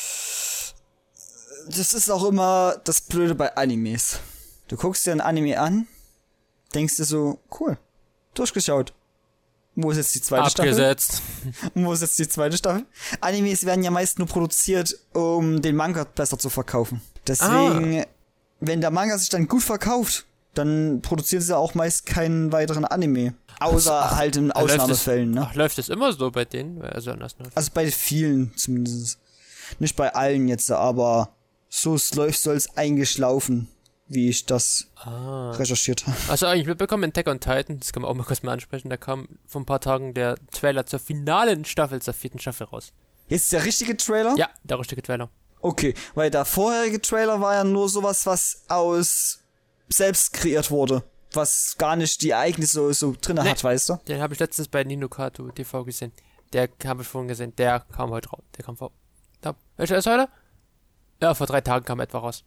Das ist auch immer das Blöde bei Animes. Du guckst dir ein Anime an, denkst dir so, cool, durchgeschaut. Wo ist jetzt die zweite Abgesetzt. Staffel? Wo ist jetzt die zweite Staffel? Animes werden ja meist nur produziert, um den Manga besser zu verkaufen. Deswegen, ah. wenn der Manga sich dann gut verkauft, dann produzieren sie auch meist keinen weiteren Anime. Außer ach, halt in Ausnahmefällen, läuft ne? Ach, läuft das immer so bei denen? Also, also bei vielen zumindest. Nicht bei allen jetzt, aber so soll es eigentlich laufen, wie ich das ah. recherchiert habe. Also eigentlich mitbekommen, Attack on Titan, das kann man auch mal kurz mal ansprechen, da kam vor ein paar Tagen der Trailer zur finalen Staffel, zur vierten Staffel raus. Jetzt der richtige Trailer? Ja, der richtige Trailer. Okay, weil der vorherige Trailer war ja nur sowas, was aus selbst kreiert wurde, was gar nicht die Ereignisse so, so drin nee, hat, weißt du? Den habe ich letztens bei Nino Kato T V gesehen. Der habe ich vorhin gesehen, der kam heute raus. Der kam vor. Da. Welcher ist heute? Ja, vor drei Tagen kam etwa raus.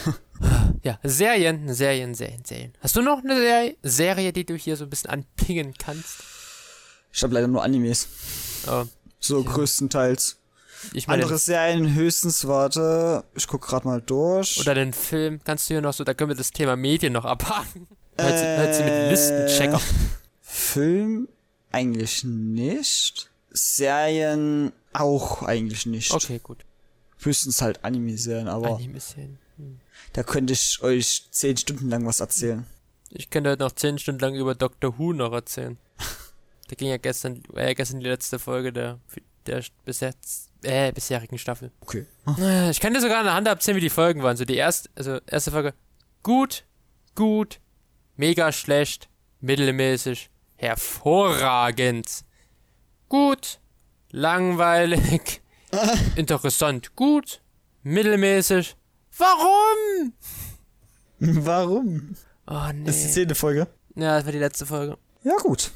Ja, Serien, Serien, Serien, Serien. Hast du noch eine Serie, Serie, die du hier so ein bisschen anpingen kannst? Ich habe leider nur Animes. Oh. So ja. Größtenteils. Ich meine, andere Serien höchstens, warte, ich guck grad mal durch. Oder den Film, kannst du hier noch so, da können wir das Thema Medien noch abhaken. Hört sie, hört sie mit Listenchecker. Film eigentlich nicht. Serien auch eigentlich nicht. Okay, gut. Höchstens halt Anime-Serien, aber Anime-Serien. Hm. Da könnte ich euch zehn Stunden lang was erzählen. Ich könnte heute noch zehn Stunden lang über Doctor Who noch erzählen. Da ging ja gestern, äh, gestern die letzte Folge der, der bis jetzt, äh, bisherigen Staffel. Okay. Ich kann dir sogar an der Hand abzählen, wie die Folgen waren. So die erste, also erste Folge, gut, gut, mega schlecht, mittelmäßig, hervorragend, gut, langweilig, interessant, gut, mittelmäßig. Warum? Warum? Oh nee. Das ist die zehnte Folge? Ja, das war die letzte Folge. Ja, gut.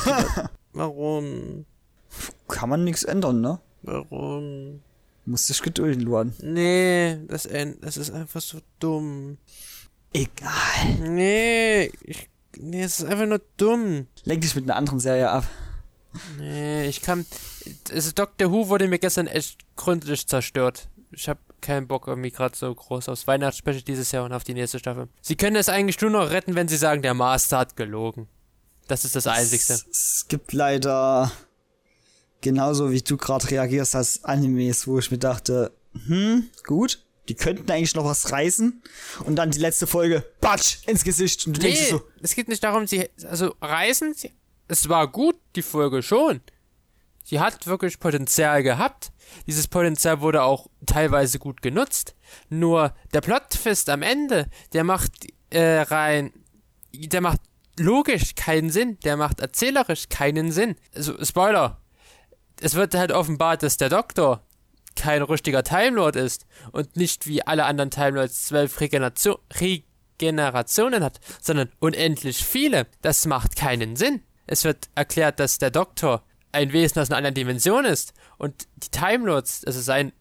Warum? Kann man nichts ändern, ne? Warum? Muss dich gedulden, Luan. Nee, das, das ist einfach so dumm. Egal. Nee, ich, nee, es ist einfach nur dumm. Lenk dich mit einer anderen Serie ab. Nee, ich kann... Also Doctor Who wurde mir gestern echt gründlich zerstört. Ich hab keinen Bock irgendwie gerade so groß aufs Weihnachtsspecial dieses Jahr und auf die nächste Staffel. Sie können es eigentlich nur noch retten, wenn sie sagen, der Master hat gelogen. Das ist das Einzigste. Es, es gibt leider, genauso wie du gerade reagierst, als Animes, wo ich mir dachte, hm, gut, die könnten eigentlich noch was reißen. Und dann die letzte Folge, batsch, ins Gesicht. Und du nee, denkst so, es geht nicht darum, sie, also reißen, sie, es war gut, die Folge schon. Sie hat wirklich Potenzial gehabt. Dieses Potenzial wurde auch teilweise gut genutzt. Nur der Plot-Twist am Ende, der macht äh, rein, der macht logisch keinen Sinn. Der macht erzählerisch keinen Sinn. Also, Spoiler. Es wird halt offenbart, dass der Doktor kein richtiger Time Lord ist und nicht wie alle anderen Time Lords zwölf Regeneration, Regenerationen hat, sondern unendlich viele. Das macht keinen Sinn. Es wird erklärt, dass der Doktor ein Wesen aus einer anderen Dimension ist und die Time Lords, also sein,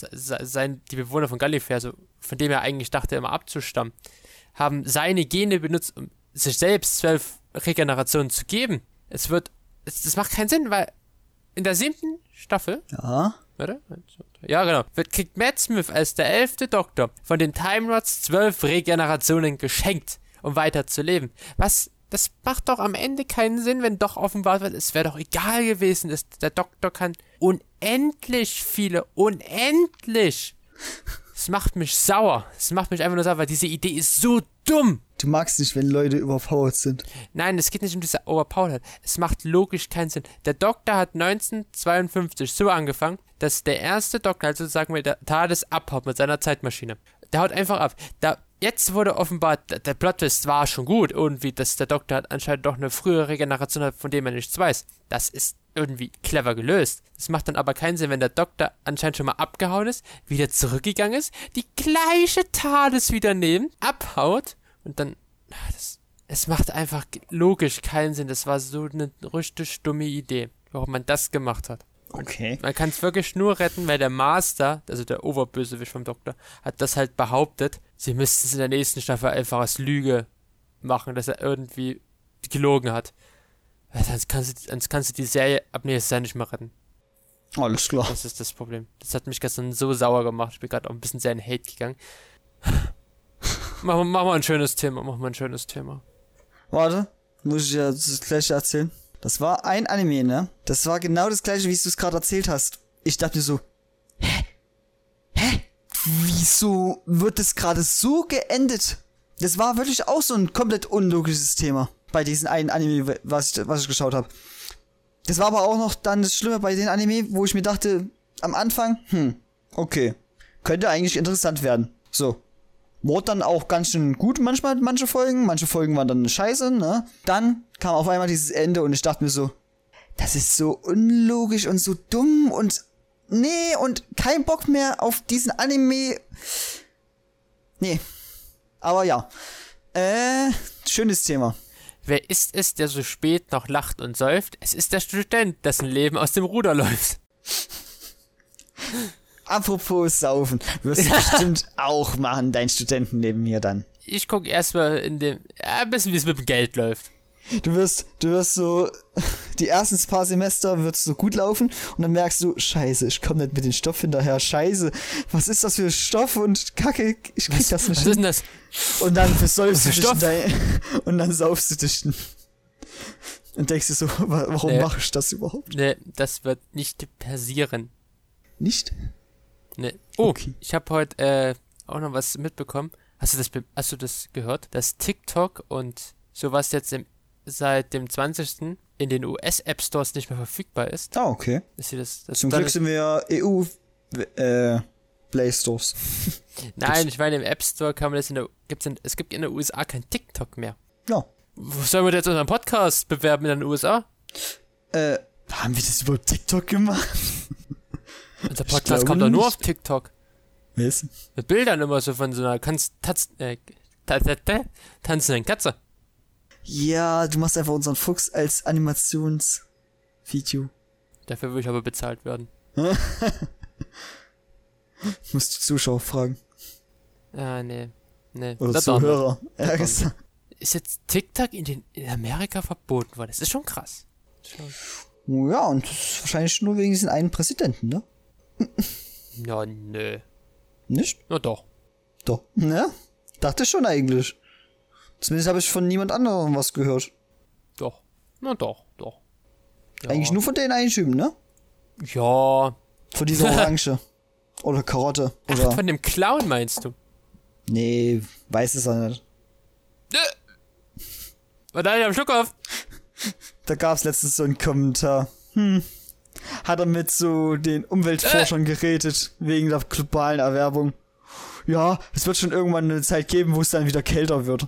sein, die Bewohner von Gallifrey, also von dem er eigentlich dachte, immer abzustammen, haben seine Gene benutzt, um sich selbst zwölf Regenerationen zu geben. Es wird, es, das macht keinen Sinn, weil in der siebten Staffel, Ja. warte, ja genau, wird, kriegt Matt Smith als der elfte Doktor von den Time Lords zwölf Regenerationen geschenkt, um weiter zu leben. Was, das macht doch am Ende keinen Sinn, wenn doch offenbart wird, es wäre doch egal gewesen, dass der Doktor kann unendlich viele, unendlich. Das macht mich sauer. Das macht mich einfach nur sauer, weil diese Idee ist so dumm. Du magst nicht, wenn Leute überpowered sind. Nein, es geht nicht um diese Overpowered. Es macht logisch keinen Sinn. Der Doktor hat neunzehnhundertzweiundfünfzig so angefangen, dass der erste Doktor, also sagen wir, der TARDIS abhaut mit seiner Zeitmaschine. Der haut einfach ab. Da, jetzt wurde offenbart, der, der Plot-Twist war schon gut, irgendwie, dass der Doktor hat anscheinend doch eine frühere Regeneration hat, von dem er nichts weiß. Das ist irgendwie clever gelöst. Das macht dann aber keinen Sinn, wenn der Doktor anscheinend schon mal abgehauen ist, wieder zurückgegangen ist, die gleiche TARDIS wieder nimmt, abhaut und dann, das, es macht einfach logisch keinen Sinn. Das war so eine richtig dumme Idee, warum man das gemacht hat. Okay. Man kann es wirklich nur retten, weil der Master, also der Oberbösewicht vom Doktor, hat das halt behauptet, sie müssten es in der nächsten Staffel einfach als Lüge machen, dass er irgendwie gelogen hat. Weil sonst kannst du, sonst kannst du die Serie ab nächstes Jahr nicht mehr retten. Alles klar. Das ist das Problem. Das hat mich gestern so sauer gemacht. Ich bin gerade auch ein bisschen sehr in Hate gegangen. Machen wir mach mal ein schönes Thema, machen wir ein schönes Thema. Warte, muss ich ja das gleiche erzählen? Das war ein Anime, ne? Das war genau das gleiche, wie du es gerade erzählt hast. Ich dachte mir so, hä? Hä? Wieso wird das gerade so geendet? Das war wirklich auch so ein komplett unlogisches Thema. Bei diesem einen Anime, was ich, was ich geschaut habe. Das war aber auch noch dann das Schlimme bei den Anime, wo ich mir dachte, am Anfang, hm, okay, könnte eigentlich interessant werden. So. Wurde dann auch ganz schön gut manchmal, manche Folgen. Manche Folgen waren dann scheiße, ne? Dann kam auf einmal dieses Ende und ich dachte mir so, das ist so unlogisch und so dumm und nee, und kein Bock mehr auf diesen Anime. Nee. Aber ja. Äh, schönes Thema. Wer ist es, der so spät noch lacht und säuft? Es ist der Student, dessen Leben aus dem Ruder läuft. Apropos Saufen, wirst du bestimmt auch machen, dein Studentenleben hier dann. Ich gucke erstmal in dem, ja, ein bisschen, wie es mit dem Geld läuft. Du wirst, du wirst so, die ersten paar Semester wird es so gut laufen und dann merkst du, scheiße, ich komme nicht mit dem Stoff hinterher, scheiße, was ist das für Stoff und Kacke, ich krieg was, das nicht was hin. ist denn das? Und dann versäufst du dich Stoff? dein, und dann saufst du dich und denkst dir so, warum Nee. mache ich das überhaupt? Ne, das wird nicht passieren. Nicht? Ne. Oh, Okay. ich habe heute äh, auch noch was mitbekommen. Hast du das, be- hast du das gehört? Dass TikTok und sowas jetzt im, seit dem zwanzigsten in den U S-App Stores nicht mehr verfügbar ist. Ah, okay. Dass sie das, das Zum dann Glück ist, sind wir ja E U äh, Play Stores. Nein, ich meine, im App Store kann man das in der, gibt's in, es gibt in der U S A kein TikTok mehr. Ja. Wo sollen wir jetzt unseren Podcast bewerben in den U S A? Äh, haben wir das über TikTok gemacht? Unser Ich Podcast glaube kommt doch nur nicht. auf TikTok. Was? Mit Bildern immer so von so einer Kanz, Taz, äh, ta, ta, ta, tanzenden Katze. Ja, du machst einfach unseren Fuchs als Animationsvideo. Dafür würde ich aber bezahlt werden. Musst du Zuschauer fragen. Ah, nee. Nee. Oder Das auch nicht. Zuhörer. Ja, auch gesagt. Ist jetzt TikTok in, den, in Amerika verboten worden? Das ist schon krass. Schon. Ja, und das ist wahrscheinlich nur wegen diesen einen Präsidenten, ne? Ja, nö. Nicht? Na doch. Doch. Ne? Dachte schon eigentlich. Zumindest habe ich von niemand anderem was gehört. Doch. Na doch, doch. Ja. Eigentlich nur von den Einschüben, ne? Ja. Von dieser Orange. Oder Karotte. Oder. Ach, von dem Clown meinst du? Nee, weiß es auch nicht. War da am Schluck auf? Da gab's letztens so einen Kommentar. Hm. hat er mit so den Umweltforschern geredet, wegen der globalen Erwärmung. Ja, es wird schon irgendwann eine Zeit geben, wo es dann wieder kälter wird.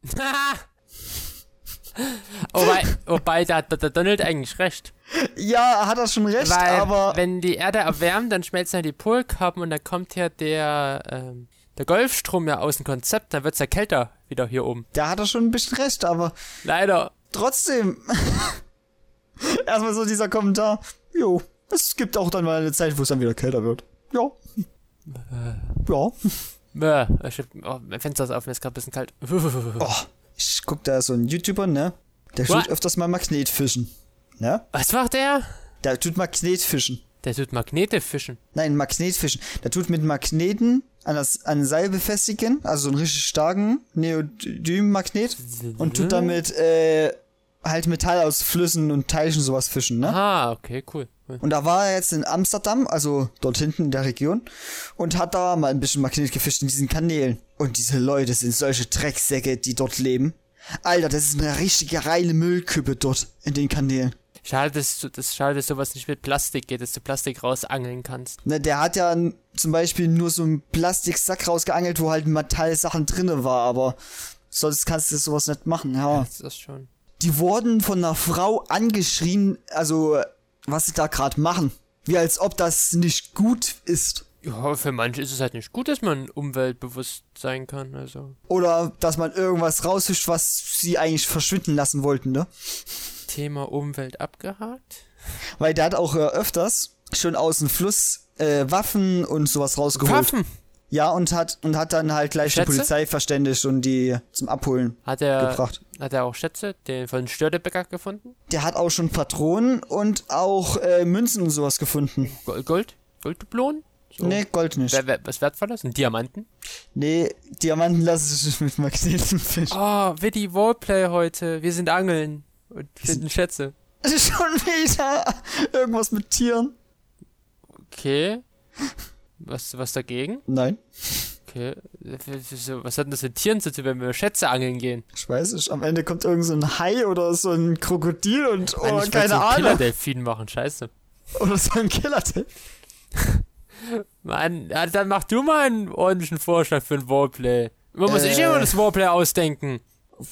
wobei, wobei da hat der Donald eigentlich recht. Ja, hat er schon recht, Weil, aber... wenn die Erde erwärmt, dann schmelzen ja die Polkappen und dann kommt ja der, ähm, der Golfstrom ja aus dem Konzept, dann wird es ja kälter wieder hier oben. Da hat er schon ein bisschen recht, aber... Leider. Trotzdem. Erstmal so dieser Kommentar. Jo, es gibt auch dann mal eine Zeit, wo es dann wieder kälter wird. Ja. Ja. Bäh, ich hab, oh, mein Fenster ist auf, mir ist gerade ein bisschen kalt. Oh, ich guck da so einen YouTuber, ne? Der tut What? öfters mal Magnetfischen. Ne? Was macht der? Der tut Magnetfischen. Der tut Magnete fischen. Nein, Magnetfischen. Der tut mit Magneten an das an ein Seil befestigen, also so einen richtig starken Neodym-Magnet und tut damit äh, halt Metall aus Flüssen und Teichen sowas fischen, ne? Ah, okay, cool. cool. Und da war er jetzt in Amsterdam, also dort hinten in der Region, und hat da mal ein bisschen Magnet gefischt in diesen Kanälen. Und diese Leute sind solche Drecksäcke, die dort leben. Alter, das ist eine richtige reine Müllküppe dort in den Kanälen. Schade, dass, du, das schade, dass sowas nicht mit Plastik geht, dass du Plastik rausangeln kannst. Ne, der hat ja n- zum Beispiel nur so einen Plastiksack rausgeangelt, wo halt Metallsachen drinne war, aber sonst kannst du sowas nicht machen, ja. Das ist das schon. Die wurden von einer Frau angeschrien, also was sie da gerade machen. Wie als ob das nicht gut ist. Ja, für manche ist es halt nicht gut, dass man umweltbewusst sein kann, also. Oder dass man irgendwas rausfischt, was sie eigentlich verschwinden lassen wollten, ne? Thema Umwelt abgehakt. Weil der hat auch äh, öfters schon aus dem Fluss äh, Waffen und sowas rausgeholt. Waffen? Ja, und hat und hat dann halt gleich Schätze? die Polizei verständigt und die zum Abholen Hat er, gebracht. hat er auch Schätze, den von Störtebecker gefunden? Der hat auch schon Patronen und auch äh, Münzen und sowas gefunden. Gold? Gold? Golddublonen? So. Nee, Gold nicht. Wer, wer, was Wertvolles? Ein Diamanten? Nee, Diamanten lassen sich mit Magneten fischen. Oh, Witty Roleplay heute. Wir sind angeln und finden Schätze. Schon wieder irgendwas mit Tieren. Okay. Was, was dagegen? Nein, Okay. Was hat denn das mit Tieren zu tun, wenn wir Schätze angeln gehen? ich weiß nicht. Am Ende kommt irgend so ein Hai oder so ein Krokodil und Mann, oh, ich keine wollte so einen Ahnung. Killer-Delfin machen, scheiße. Oder so ein Killer-Tipp. Mann, ja, dann mach du mal einen ordentlichen Vorschlag für ein Roleplay. Man muss Äh. ich immer das Roleplay ausdenken.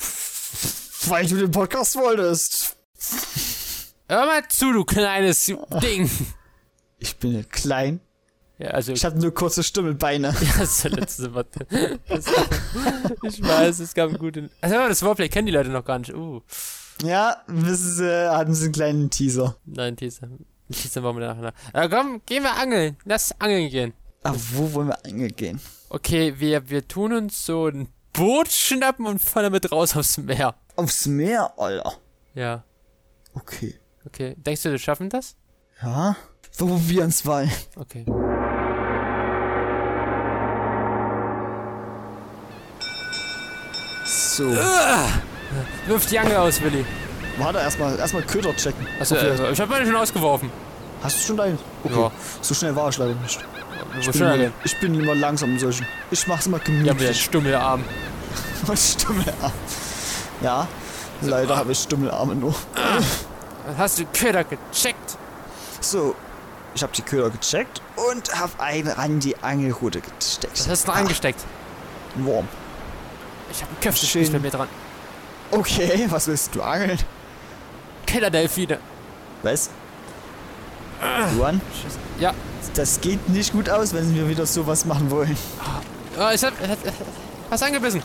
Weil du den Podcast wolltest. Hör mal zu, du kleines Ding. Ich bin ja klein. Ja, also, Ich habe nur kurze Stummelbeine. ja, das ist der letzte Wort. Das- Ich weiß, es gab einen guten. Also, das Roleplay kennen die Leute noch gar nicht. Uh, Ja, wissen sie, hatten sie einen kleinen Teaser. nein, Teaser. Teaser wollen wir nachher. Aber komm, gehen wir angeln. Lass angeln gehen. Aber wo wollen wir angehen? Okay, wir, wir tun uns so ein Boot schnappen und fahren damit raus aufs Meer. Aufs Meer, Alter. Ja, Okay. okay. Denkst du, wir schaffen das? Ja, wir probieren's mal. Okay. So. Wirf die Angel aus, Willi. Warte, erstmal erstmal Köder checken. Also, Ob wir- äh, ich hab meine schon ausgeworfen. Hast du schon deinen? Okay. Ja. So schnell war ich leider nicht. Wo Ich schon bin, immer, angeln? ich bin immer langsam in solchen. Ich mach's immer Ja, mit den gemütlich. Stummelarm. Und Stummelarm. Ja, leider habe ich Stummelarme nur. Hast du Köder gecheckt? So, ich habe die Köder gecheckt und habe eine an die Angelrute gesteckt. Was hast du noch angesteckt? Ein Wurm. Ich hab einen Köftespiel Schön. bei mir dran. Okay, was willst du angeln? Kellerdelfine. Was? Juan, Ja. das geht nicht gut aus, wenn wir wieder sowas machen wollen. Oh, ich hab. äh, äh, Hast angebissen.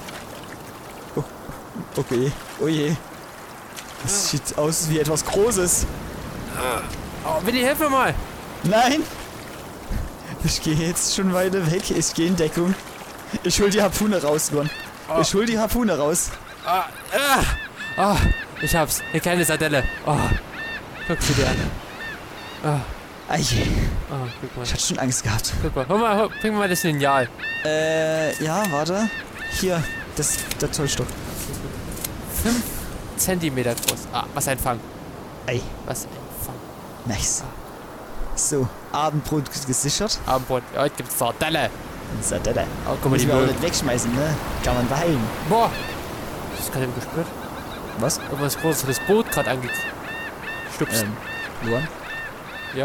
Okay, oh je. Das sieht aus wie etwas Großes. Oh, Willi, hilf mir mal. Nein! Ich gehe jetzt schon weiter weg. Ich gehe in Deckung. Ich hol die Harpune raus, Luan. Oh. Ich hol die Harpune raus. Ah, ah, oh, ich hab's. Eine kleine Sardelle. Oh. Guck sie dir an. Ei, Oh, guck mal. ich hatte schon Angst gehabt. Guck mal. Hol mal, hol, bring mal das Lineal. Äh, ja, warte. Hier, das der Zollstock. Fünf Zentimeter groß. Ah, was ein Fang. Ei, Was ein Fang. nice. So, Abendbrot gesichert. Abendbrot. Ja, heute gibt's Sardelle. Sardelle. Oh, guck mal, die Müssen wir auch Möwen. nicht wegschmeißen, ne? Kann man behalten. Boah. Das ist gerade im gespürt. Was? Irgendwas Großes hat das Boot gerade angestupst. Ähm, Luan? Ja?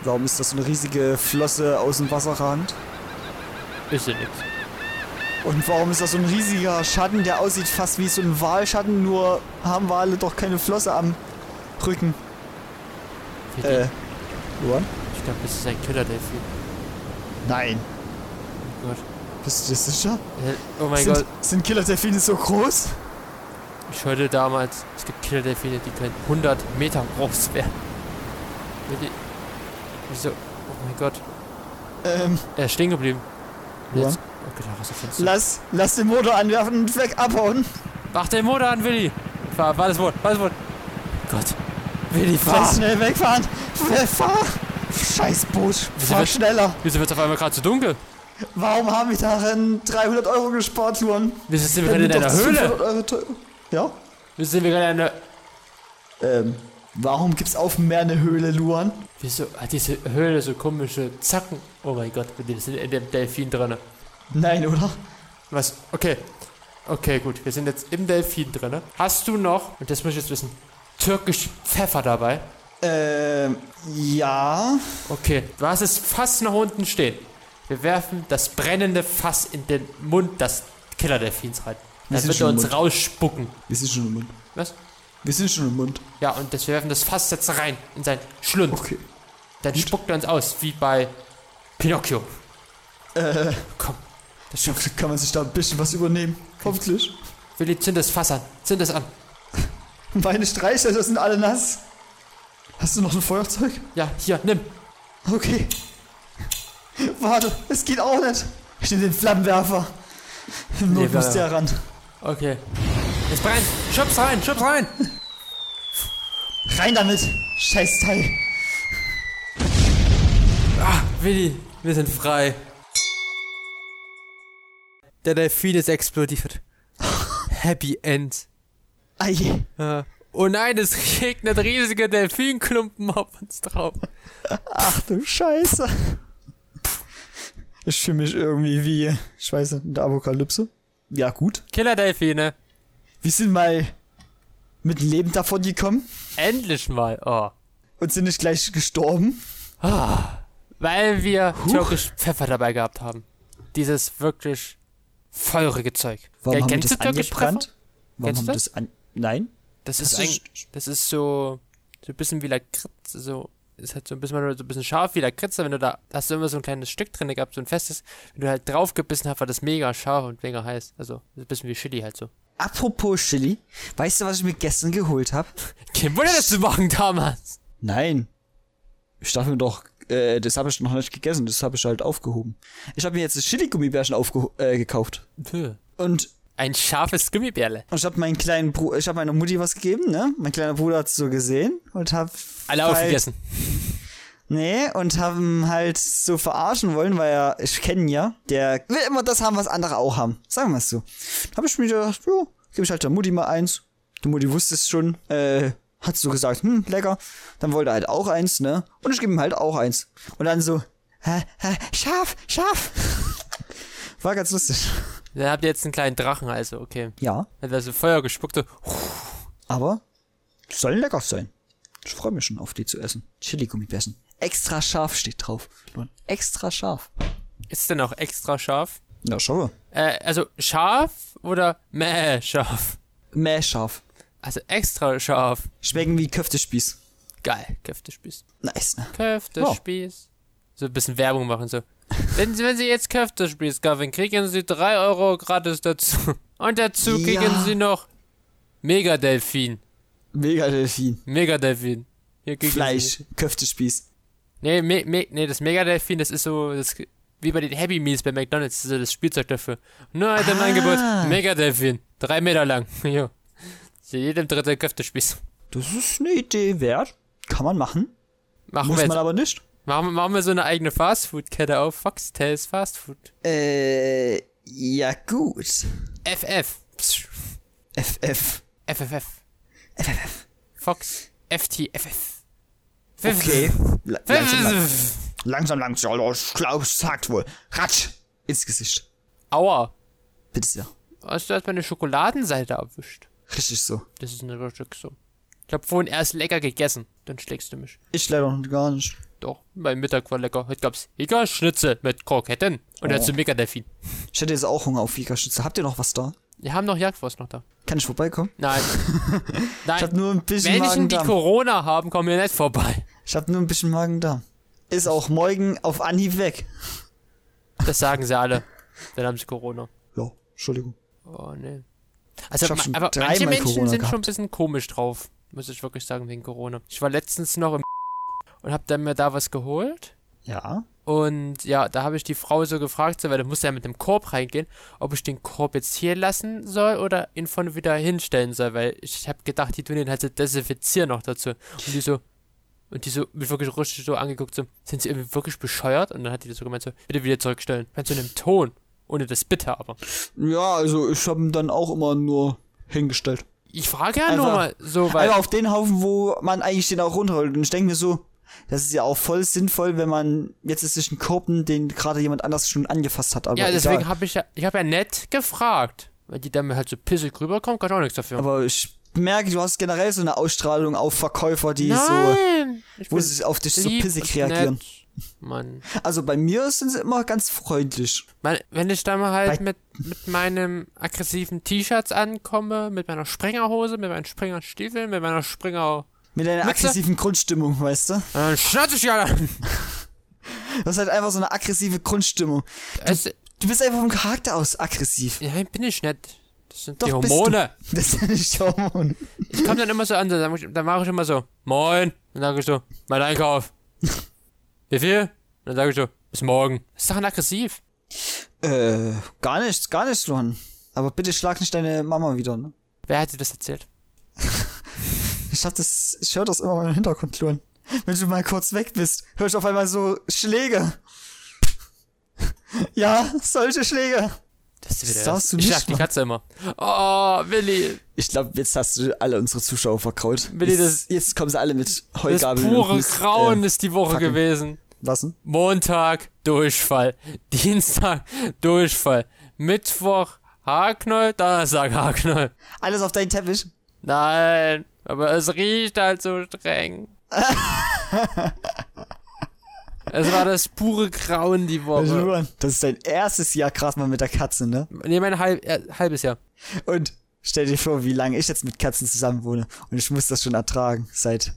Warum ist das so eine riesige Flosse aus dem Wasser ragend? Ist ja nix. Und warum ist das so ein riesiger Schatten, der aussieht fast wie so ein Walschatten, nur haben Wale doch keine Flosse am Rücken? Wie Äh, Luan? Ich glaube, das ist ein Killer-Delfin. Nein. Oh Gott. Bist du dir sicher? Äh, oh mein sind, Gott. Sind Killer-Delfine so groß? Ich hörte damals, es gibt Killer-Delfine, die können hundert Meter groß werden. Die, wieso? Oh mein Gott. Ähm, Er ist stehen geblieben. Luan? Jetzt, oh Gott, raus aus dem Fenster. lass, lass den Motor anwerfen und weg abhauen. Mach den Motor an, Willi! Fahr, fahr das Boot, fahr das Boot. Gott. Willi, fahr! Fahr schnell wegfahren. Fahr. Scheiß Boot. Fahr wird- schneller. Wieso wird es auf einmal gerade zu dunkel? Warum haben wir darin dreihundert Euro gespart, Luan? Wieso sind wir gerade in einer Höhle? fünfhundert Euro teuer. Ja? Wieso sind wir gerade in einer... Ähm, warum gibt's auf dem Meer eine Höhle, Luan? Wieso hat diese Höhle so komische Zacken? Oh mein Gott, wir sind in dem Delfin drin. Nein, oder? Was? Okay. Okay, gut. Wir sind jetzt im Delfin drin. Hast du noch, und das muss ich jetzt wissen, türkisch Pfeffer dabei? Ähm, ja. Okay. Du hast es fast nach unten stehen. Wir werfen das brennende Fass in den Mund des Killerdelfins rein. Wir Dann sind wird er schon im uns Mund. rausspucken. Wir sind schon im Mund. Was? Wir sind schon im Mund. Ja, und das, wir werfen das Fass jetzt rein in seinen Schlund. Okay. Dann spuckt er uns aus, wie bei Pinocchio. Äh, Komm. Das da kann man sich da ein bisschen was übernehmen. Hoffentlich. Willi, zünd das Fass an. Zünd das an. Meine Streichhölzer sind alle nass. Hast du noch ein Feuerzeug? Ja, hier, nimm. Okay. Warte, es geht auch nicht. Ich nehme den Flammenwerfer. Im Not muss der ran. Okay. Es brennt. Schub's rein, schub's rein. Rein damit. Scheiß Teil. Ah, Willi, wir sind frei. Der Delfin ist explodiert. Happy End. Ei. Äh, oh nein, es regnet riesige Delfinklumpen auf uns drauf. Ach du Scheiße. Ich fühle mich irgendwie wie, ich weiß nicht, in der Apokalypse. Ja, gut. Killer-Delfine. Wir sind mal mit Leben davon gekommen Endlich mal. Oh. und sind nicht gleich gestorben. Ah, weil wir Huch. türkisch Pfeffer dabei gehabt haben. Dieses wirklich feurige Zeug. Warum Ja, haben wir kennst das du türkisch angebrannt? Pfeffer? Warum Kennst haben du wir das an... Nein? Das Das ist ist- eigentlich, das ist so, so ein bisschen wie Lakritz, so, ist halt so ein bisschen, so ein bisschen scharf wie Lakritz, wenn du da, hast du immer so ein kleines Stück drin gehabt, so ein festes, wenn du halt draufgebissen hast, war das mega scharf und mega heiß, also, ein bisschen wie Chili halt so. Apropos Chili, weißt du, was ich mir gestern geholt habe? Kein Wunder, dass du machen damals. Nein. Ich dachte mir doch, äh, das habe ich noch nicht gegessen, das habe ich halt aufgehoben. Ich habe mir jetzt das Chili-Gummibärchen aufge äh, gekauft. Puh. Und Ein scharfes Gummibärle. ich habe meinen kleinen Bruder, ich habe meiner Mutti was gegeben, ne? Mein kleiner Bruder hat es so gesehen und hab Alle halt, aufgegessen. Nee, und haben halt so verarschen wollen, weil er, ich kenne ihn ja, der will immer das haben, was andere auch haben. Sagen wir es so. Habe ich mir gedacht, jo, gebe ich halt der Mutti mal eins. Die Mutti wusste es schon, äh, hat so gesagt, hm, lecker. Dann wollte er halt auch eins, ne? Und ich gebe ihm halt auch eins. Und dann so, hä, hä, scharf, scharf. War ganz lustig. Dann habt ihr jetzt einen kleinen Drachen, also, okay. Ja, Dann wäre so Feuer gespuckt, so, aber sollen lecker sein. Ich freue mich schon auf die zu essen. Chili-Gummibärchen. Extra scharf steht drauf. Extra scharf. ist denn auch extra scharf? Ja, schau. Äh, also, scharf oder mäh scharf? Mehr scharf. Also, extra scharf. Schmecken wie Köftespieß. Geil, Köftespieß. Nice, ne? Köftespieß. So ein bisschen Werbung machen, so. Wenn Sie, wenn Sie jetzt Köftespieß kaufen, kriegen Sie drei Euro gratis dazu. Und dazu Ja. kriegen Sie noch Megadelfin. Megadelfin. Megadelfin. Hier kriegen Fleisch. Sie. Köftespieß. Nee, me, me, nee, das Megadelfin, das ist so, das, wie bei den Happy Meals bei McDonalds, das ist so das Spielzeug dafür. Nur heute im Ah. Angebot, Megadelfin. Drei Meter lang. Jo. Zu jedem dritten Köftespieß. Das ist eine Idee wert. Kann man machen. Machen Muss wir man jetzt, aber nicht. machen, machen wir so eine eigene Fastfood-Kette auf. Foxtails Fastfood. Äh, ja gut. F F. Psch. F F. F F F. F F F. Fox. F T F F. Okay. La- Langsam, langsam. Langsam, langsam. Oh, ich glaub, sagt wohl. Ratsch. Ins Gesicht. Aua. Bitte sehr. Hast du erstmal eine Schokoladenseite erwischt? Richtig so. Das ist eine richtig so. Ich hab vorhin erst lecker gegessen. Dann schlägst du mich. Ich leider noch gar nicht. Doch, mein Mittag war lecker. Heute gab's Jägerschnitzel mit Kroketten und Oh. dazu Megadelfin. Ich hätte jetzt auch Hunger auf Jägerschnitzel. Habt ihr noch was da? Wir haben noch Jagdwurst noch da. Kann ich vorbeikommen? Nein. Nein. Ich hab nur ein bisschen Wenn ich die Magen-Darm. Corona haben, kommen wir nicht vorbei. Ich hab nur ein bisschen Magen-Darm. Ist auch morgen auf Anhieb weg. Das sagen sie alle. Dann haben sie Corona. Ja, Entschuldigung. Oh, nee. Also, Ich hab schon aber manche dreimal Menschen Corona sind gehabt. schon ein bisschen komisch drauf. Muss ich wirklich sagen, wegen Corona. Ich war letztens noch im und hab dann mir da was geholt. Ja. Und ja, da habe ich die Frau so gefragt, so, weil du musst ja mit dem Korb reingehen, ob ich den Korb jetzt hier lassen soll oder ihn vorne wieder hinstellen soll, weil ich habe gedacht, die tun den halt so desinfizieren noch dazu. Und die so, und die so, mich wirklich richtig so angeguckt, so, sind sie irgendwie wirklich bescheuert? Und dann hat die das so gemeint, so, bitte wieder zurückstellen. Mit so einem Ton, ohne das Bitte aber. Ja, also ich hab ihn dann auch immer nur hingestellt. Ich frage ja Einfach- nur mal so, weil, Aber auf den Haufen, wo man eigentlich den auch runterholt. Und ich denke mir so, das ist ja auch voll sinnvoll, wenn man, jetzt ist es ein Korb, den gerade jemand anders schon angefasst hat. Aber ja, deswegen egal. habe ich ja, ich habe ja nett gefragt, weil die dann mir halt so pissig rüberkommt, kann ich auch nichts dafür. Aber ich merke, du hast generell so eine Ausstrahlung auf Verkäufer, die Nein! so, Ich wo bin sie auf dich so lieb pissig und reagieren. nett. Mann. Also bei mir sind sie immer ganz freundlich. Mein, wenn ich dann mal halt Bei- mit, mit meinem aggressiven T-Shirts ankomme, mit meiner Springerhose, mit meinen Springerstiefeln, mit meiner Springer... Mit deiner Mütze? aggressiven Grundstimmung, weißt du? Dann schnauze ich ja an. Das ist halt einfach so eine aggressive Grundstimmung. Es, Du bist einfach vom Charakter aus aggressiv. ja, bin ich nicht. Das sind Doch, die bist Hormone. Du. Das sind nicht Hormone. Ich komme dann immer so an, dann, mach ich- dann mache ich immer so, moin. Dann sage ich so, mein Einkauf. Wie viel? Dann sage ich so, bis morgen. Das ist doch ein aggressiv. Äh, gar nichts, gar nichts, Luan. Aber bitte schlag nicht deine Mama wieder, ne? Wer hat dir das erzählt? Ich hab das, ich höre das immer mal im Hintergrund, Luan. Wenn du mal kurz weg bist, höre ich auf einmal so Schläge. Ja, solche Schläge. Das ist wieder darfst du ich nicht schlag die machen. Katze immer. Oh, Willi. Ich glaube, jetzt hast du alle unsere Zuschauer verkraut. Willi, das- jetzt, jetzt kommen sie alle mit Das Heugabeln. pure und mit, Grauen äh, ist die Woche Fackeln. gewesen. Was denn? Montag, Durchfall. Dienstag, Durchfall. Mittwoch, Haarknoll. Donnerstag, Haarknoll. Alles auf deinen Teppich? Nein, aber es riecht halt so streng. Es war das pure Grauen die Woche. Luan, das ist dein erstes Jahr gerade mal mit der Katze, ne? Nee, mein halb, äh, halbes Jahr. Und stell dir vor, wie lange ich jetzt mit Katzen zusammen wohne. Und ich muss das schon ertragen. Seit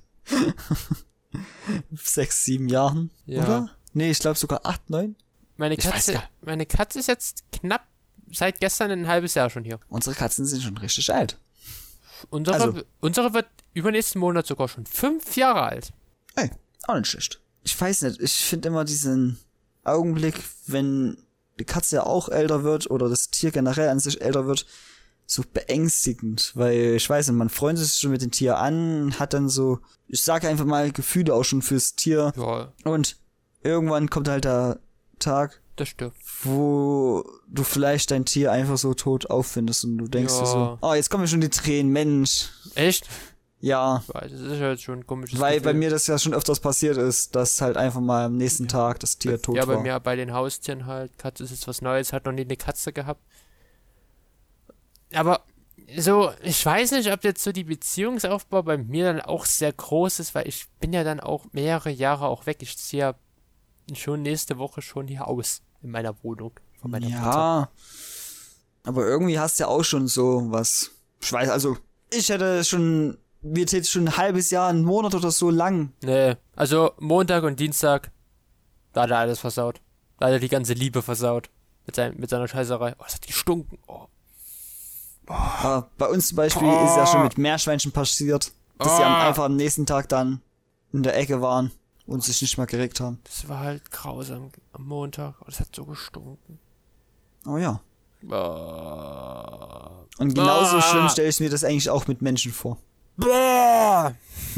sechs, sieben Jahren. Ja. Oder? Nee, ich glaube sogar acht, neun. Meine Ich weiß Katze, gar- meine Katze ist jetzt knapp seit gestern ein halbes Jahr schon hier. Unsere Katzen sind schon richtig alt. Unsere, Also- unsere wird übernächsten Monat sogar schon fünf Jahre alt. Ey, auch nicht schlecht. Ich weiß nicht, ich finde immer diesen Augenblick, wenn die Katze ja auch älter wird oder das Tier generell an sich älter wird, so beängstigend, weil ich weiß nicht, man freundet sich schon mit dem Tier an, hat dann so, ich sage einfach mal, Gefühle auch schon fürs Tier Ja, und irgendwann kommt halt der Tag, das stimmt. wo du vielleicht dein Tier einfach so tot auffindest und du denkst Ja. dir so, oh, jetzt kommen mir schon die Tränen, Mensch, Echt? ja, Das ist halt schon ein komisches weil Gefühl. bei mir das ja schon öfters passiert ist, dass halt einfach mal am nächsten Tag das Tier tot Ja, bei war. mir bei den Haustieren halt. Katze ist jetzt was Neues, hat noch nie eine Katze gehabt. Aber so, ich weiß nicht, ob jetzt so die Beziehungsaufbau bei mir dann auch sehr groß ist, weil ich bin ja dann auch mehrere Jahre auch weg. Ich ziehe ja schon nächste Woche schon hier aus in meiner Wohnung von meiner Mutter. Ja, aber irgendwie hast du ja auch schon so was. Ich weiß, also ich hätte schon, wir täten schon ein halbes Jahr, einen Monat oder so lang. Nee, also Montag und Dienstag, da hat er alles versaut. Da hat er die ganze Liebe versaut. Mit, seinem, mit seiner Scheißerei. Oh, das hat gestunken. Oh. Aber bei uns zum Beispiel ist es ja schon mit Meerschweinchen passiert, dass sie am, Ah. einfach am nächsten Tag dann in der Ecke waren und sich nicht mal geregt haben. Das war halt grausam am Montag. Oh, das hat so gestunken. Oh ja. Oh. Und genauso Ah. schlimm stelle ich mir das eigentlich auch mit Menschen vor. Bäh.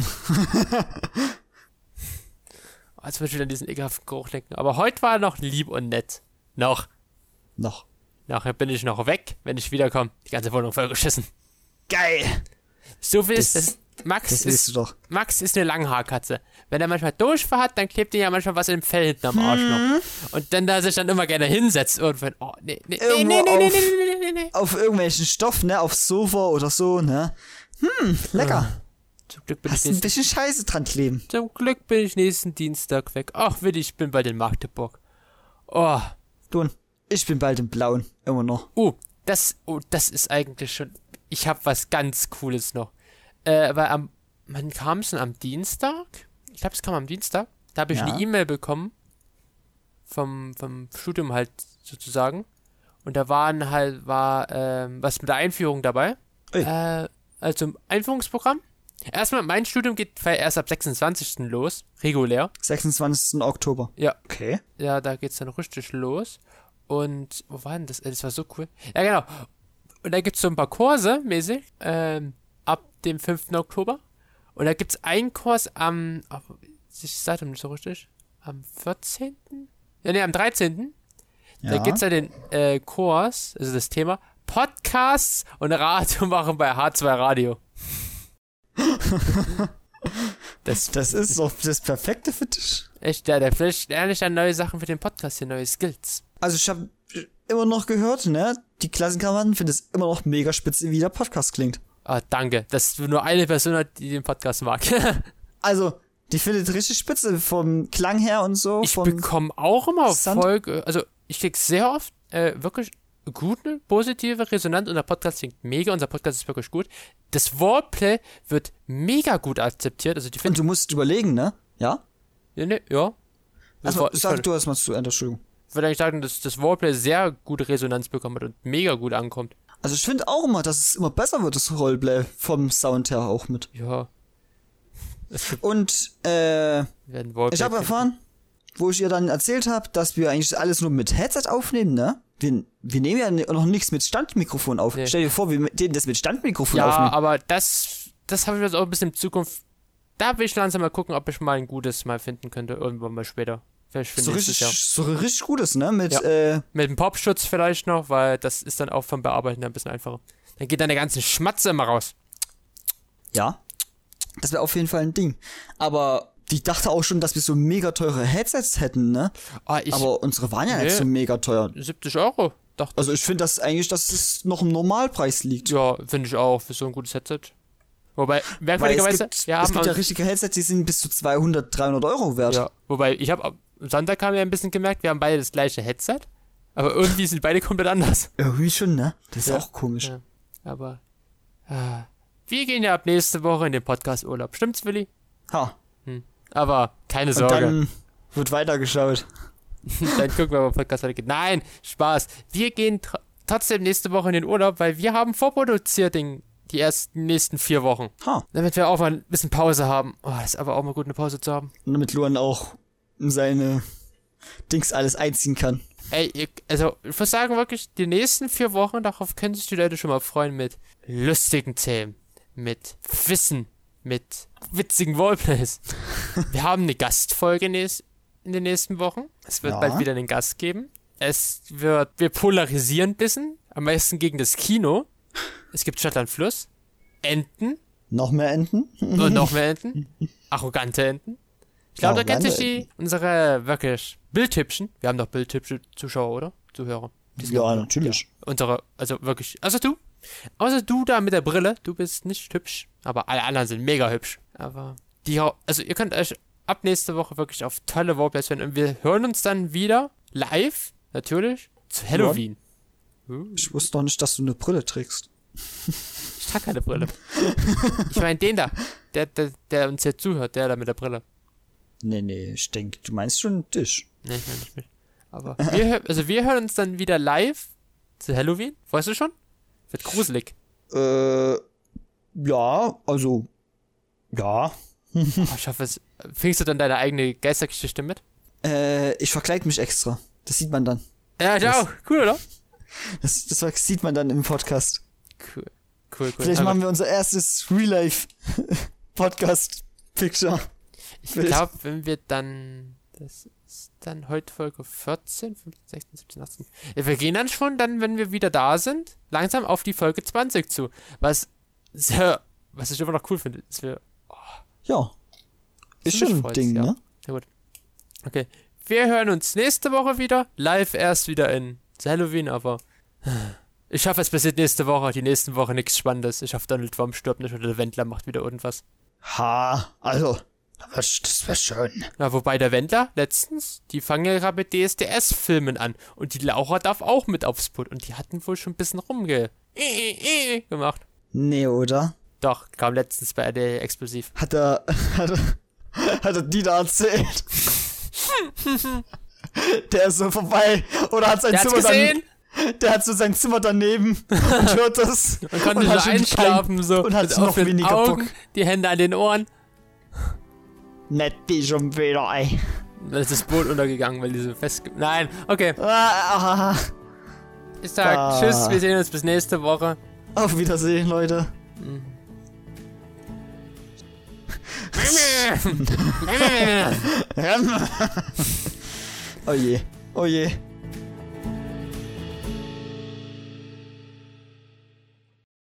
Als würde ich wieder an diesen ekelhaften Geruch denken. Aber heute war er noch lieb und nett. Noch. Noch. Nachher bin ich noch weg, wenn ich wiederkomme. Die ganze Wohnung vollgeschissen. Geil! So viel ist Das- das. Max Das willst ist, du doch. Max ist eine Langhaarkatze. Wenn er manchmal Durchfall hat, dann klebt ihm ja manchmal was im Fell hinten am Arsch noch. Und dann da sich dann immer gerne hinsetzt irgendwann. Oh, nee, nee, nee, nee, Irgendwo nee, nee, auf- nee, nee, nee, nee. Auf irgendwelchen Stoff, ne? Aufs Sofa oder so, ne? Hm, lecker. Zum Glück bin Hast ich ein bisschen Scheiße dran kleben. Zum Glück bin ich nächsten Dienstag weg. Ach, Willi, ich bin bei den Magdeburg. Oh. Du, ich bin bald im Blauen. Immer noch. Oh, das, oh, das ist eigentlich schon... Ich habe was ganz Cooles noch. Äh, weil am... Man kam schon am Dienstag? Ich glaube, es kam am Dienstag. Da habe ich Ja. eine E-Mail bekommen. Vom, vom Studium halt sozusagen. Und da waren halt, war ähm, was mit der Einführung dabei. Ui. Äh, also Einführungsprogramm. Erstmal, mein Studium geht erst ab sechsundzwanzigsten los, regulär. sechsundzwanzigsten Oktober. Ja. Okay. Ja, da geht's dann richtig los. Und, wo war denn das? Das war so cool. Ja, genau. Und da gibt's so ein paar Kurse, mäßig, ähm, ab dem fünften Oktober. Und da gibt's einen Kurs am, oh, ist das Datum nicht so richtig? Am vierzehnten? Ja, nee, am dreizehnten. Ja. Da gibt's ja den äh, Kurs, also das Thema Podcasts und Radio machen bei H zwei Radio. das, Das ist doch das Perfekte für dich. echt, ja, da vielleicht lerne ich dann neue Sachen für den Podcast, hier neue Skills. Also ich habe immer noch gehört, ne? Die Klassenkameraden finden es immer noch mega spitze, wie der Podcast klingt. Ah, danke, dass nur eine Person hat, die den Podcast mag. Also, die findet richtig spitze vom Klang her und so. Ich vom bekomme auch immer Sound- Folge, also ich krieg sehr oft äh, wirklich gute, positive Resonanz und der Podcast klingt mega, unser Podcast ist wirklich gut. Das Wordplay wird mega gut akzeptiert, also die Und finden, du musst überlegen, ne? Ja? ja, ne, ja. Das Also, war- ich sag würde du erst mal zu Ende, Entschuldigung. würd eigentlich sagen, dass das Wordplay sehr gute Resonanz bekommen hat und mega gut ankommt. Also ich finde auch immer, dass es immer besser wird, das Roleplay vom Sound her auch mit. Ja. Es gibt, Und, äh, werden Wordplay ich habe erfahren, wo ich ihr dann erzählt habe, dass wir eigentlich alles nur mit Headset aufnehmen, ne? Wir, wir nehmen ja noch nichts mit Standmikrofon auf. Nee. Stell dir vor, wir nehmen das mit Standmikrofon Ja, aufnehmen. aber das, das habe ich jetzt auch ein bisschen in Zukunft. Da will ich langsam mal gucken, ob ich mal ein gutes mal finden könnte, irgendwann mal später. Vielleicht für So nächstes richtig, Jahr. so richtig Gutes, ne? Mit, Ja. äh, Mit dem Popschutz vielleicht noch, weil das ist dann auch vom Bearbeiten ein bisschen einfacher. Dann geht dann der ganze Schmatze immer raus. ja. Das wäre auf jeden Fall ein Ding. Aber die dachte auch schon, dass wir so mega teure Headsets hätten, ne? Ah, ich, Aber unsere waren ja Nee. nicht so mega teuer. siebzig Euro, dachte Also ich finde das eigentlich, dass es noch im Normalpreis liegt. ich. Ja, finde ich auch, für so ein gutes Headset. Wobei, Weil es merkwürdigerweise, gibt, wir es haben gibt ja am- richtige Headsets, die sind bis zu zweihundert, dreihundert Euro wert. ja, wobei, ich habe am Sonntag haben wir ein bisschen gemerkt, wir haben beide das gleiche Headset, aber irgendwie sind beide komplett anders. Irgendwie schon, ne? Das ist Ja. auch komisch. Ja, aber, ah, wir gehen ja ab nächste Woche in den Podcast-Urlaub. Stimmt's, Willi? Ha. Aber keine Und Sorge. dann wird weitergeschaut. Dann gucken wir, ob der Podcast weitergeht. Nein, Spaß. Wir gehen tr trotzdem nächste Woche in den Urlaub, weil wir haben vorproduziert den, die ersten nächsten vier Wochen. Ha. Damit wir auch mal ein bisschen Pause haben. Oh, das ist aber auch mal gut, eine Pause zu haben. Und damit Luan auch seine Dings alles einziehen kann. Ey, ihr, also ich muss sagen, wirklich, die nächsten vier Wochen, darauf können sich die Leute schon mal freuen mit lustigen Themen, mit Wissen, mit witzigen Roleplays. Wir haben eine Gastfolge nächst, in den nächsten Wochen. Es wird Ja. bald wieder einen Gast geben. Es wird, wir polarisieren ein bisschen, am meisten gegen das Kino. Es gibt Stadt, Land, Fluss, Enten Noch mehr Enten? und noch mehr Enten, arrogante Enten. Ich glaube, da kennt sich die, unsere wirklich bildhübschen, wir haben doch bildhübsche Zuschauer, oder? Zuhörer. Die sind Ja, doch- natürlich. Unsere, also wirklich, also du, außer du da mit der Brille, du bist nicht hübsch, aber alle anderen sind mega hübsch. Aber die, also ihr könnt euch ab nächste Woche wirklich auf tolle Roleplays hören und wir hören uns dann wieder live, natürlich, zu Halloween. Ich wusste noch nicht, dass du eine Brille trägst. Ich trage keine Brille. Ich meine den da, der, der, der uns jetzt zuhört, der da mit der Brille. Nee, nee, ich denke, du meinst schon dich. Nee, ich meine nicht mich. Aber wir, hör- also wir hören uns dann wieder live zu Halloween. Weißt du schon? Wird gruselig. Äh, ja, also, ja. Oh, ich hoffe, es, fängst du dann deine eigene Geistergeschichte mit? Äh, ich verkleide mich extra. Das sieht man dann. Ja, ich auch. Cool, oder? Das, das sieht man dann im Podcast. Cool. Cool, cool. Vielleicht Aber machen wir unser erstes Real-Life-Podcast-Picture. ich glaube, wenn wir dann, das ist dann heute Folge vierzehn, fünfzehn, sechzehn, siebzehn, achtzehn. Ja, wir gehen dann schon, dann, wenn wir wieder da sind, langsam auf die Folge zwanzig zu. Was sehr, was ich immer noch cool finde, ist wir, Ja. Ist Mich schon ein freut's, Ding, ja. ne? sehr gut. Okay. Wir hören uns nächste Woche wieder. Live erst wieder in Halloween, aber ich hoffe, es passiert nächste Woche, die nächsten Woche nichts Spannendes. Ich hoffe, Donald Trump stirbt nicht oder der Wendler macht wieder irgendwas. Ha, also, das wäre schön. Na, wobei der Wendler letztens, die fangen ja gerade mit D S D S-Filmen an. Und die Laura darf auch mit aufs Boot. Und die hatten wohl schon ein bisschen rumge... gemacht. Nee, oder? Doch, kam letztens bei R T L explosiv. Hat er... Hat er, hat er Dieter erzählt? Der ist so vorbei. Oder hat sein der Zimmer hat's gesehen? Dann, der hat so sein Zimmer daneben und hört das. Man konnte und so einschlafen, kein, so. Und hat noch weniger Augen, Bock. Die Hände an den Ohren. Nicht die schon wieder, ey. Dann ist das Boot untergegangen, weil die so fest... Nein, okay. Ah, Ich sag ah. tschüss, wir sehen uns bis nächste Woche. Auf Wiedersehen, Leute. Oh je, oh je.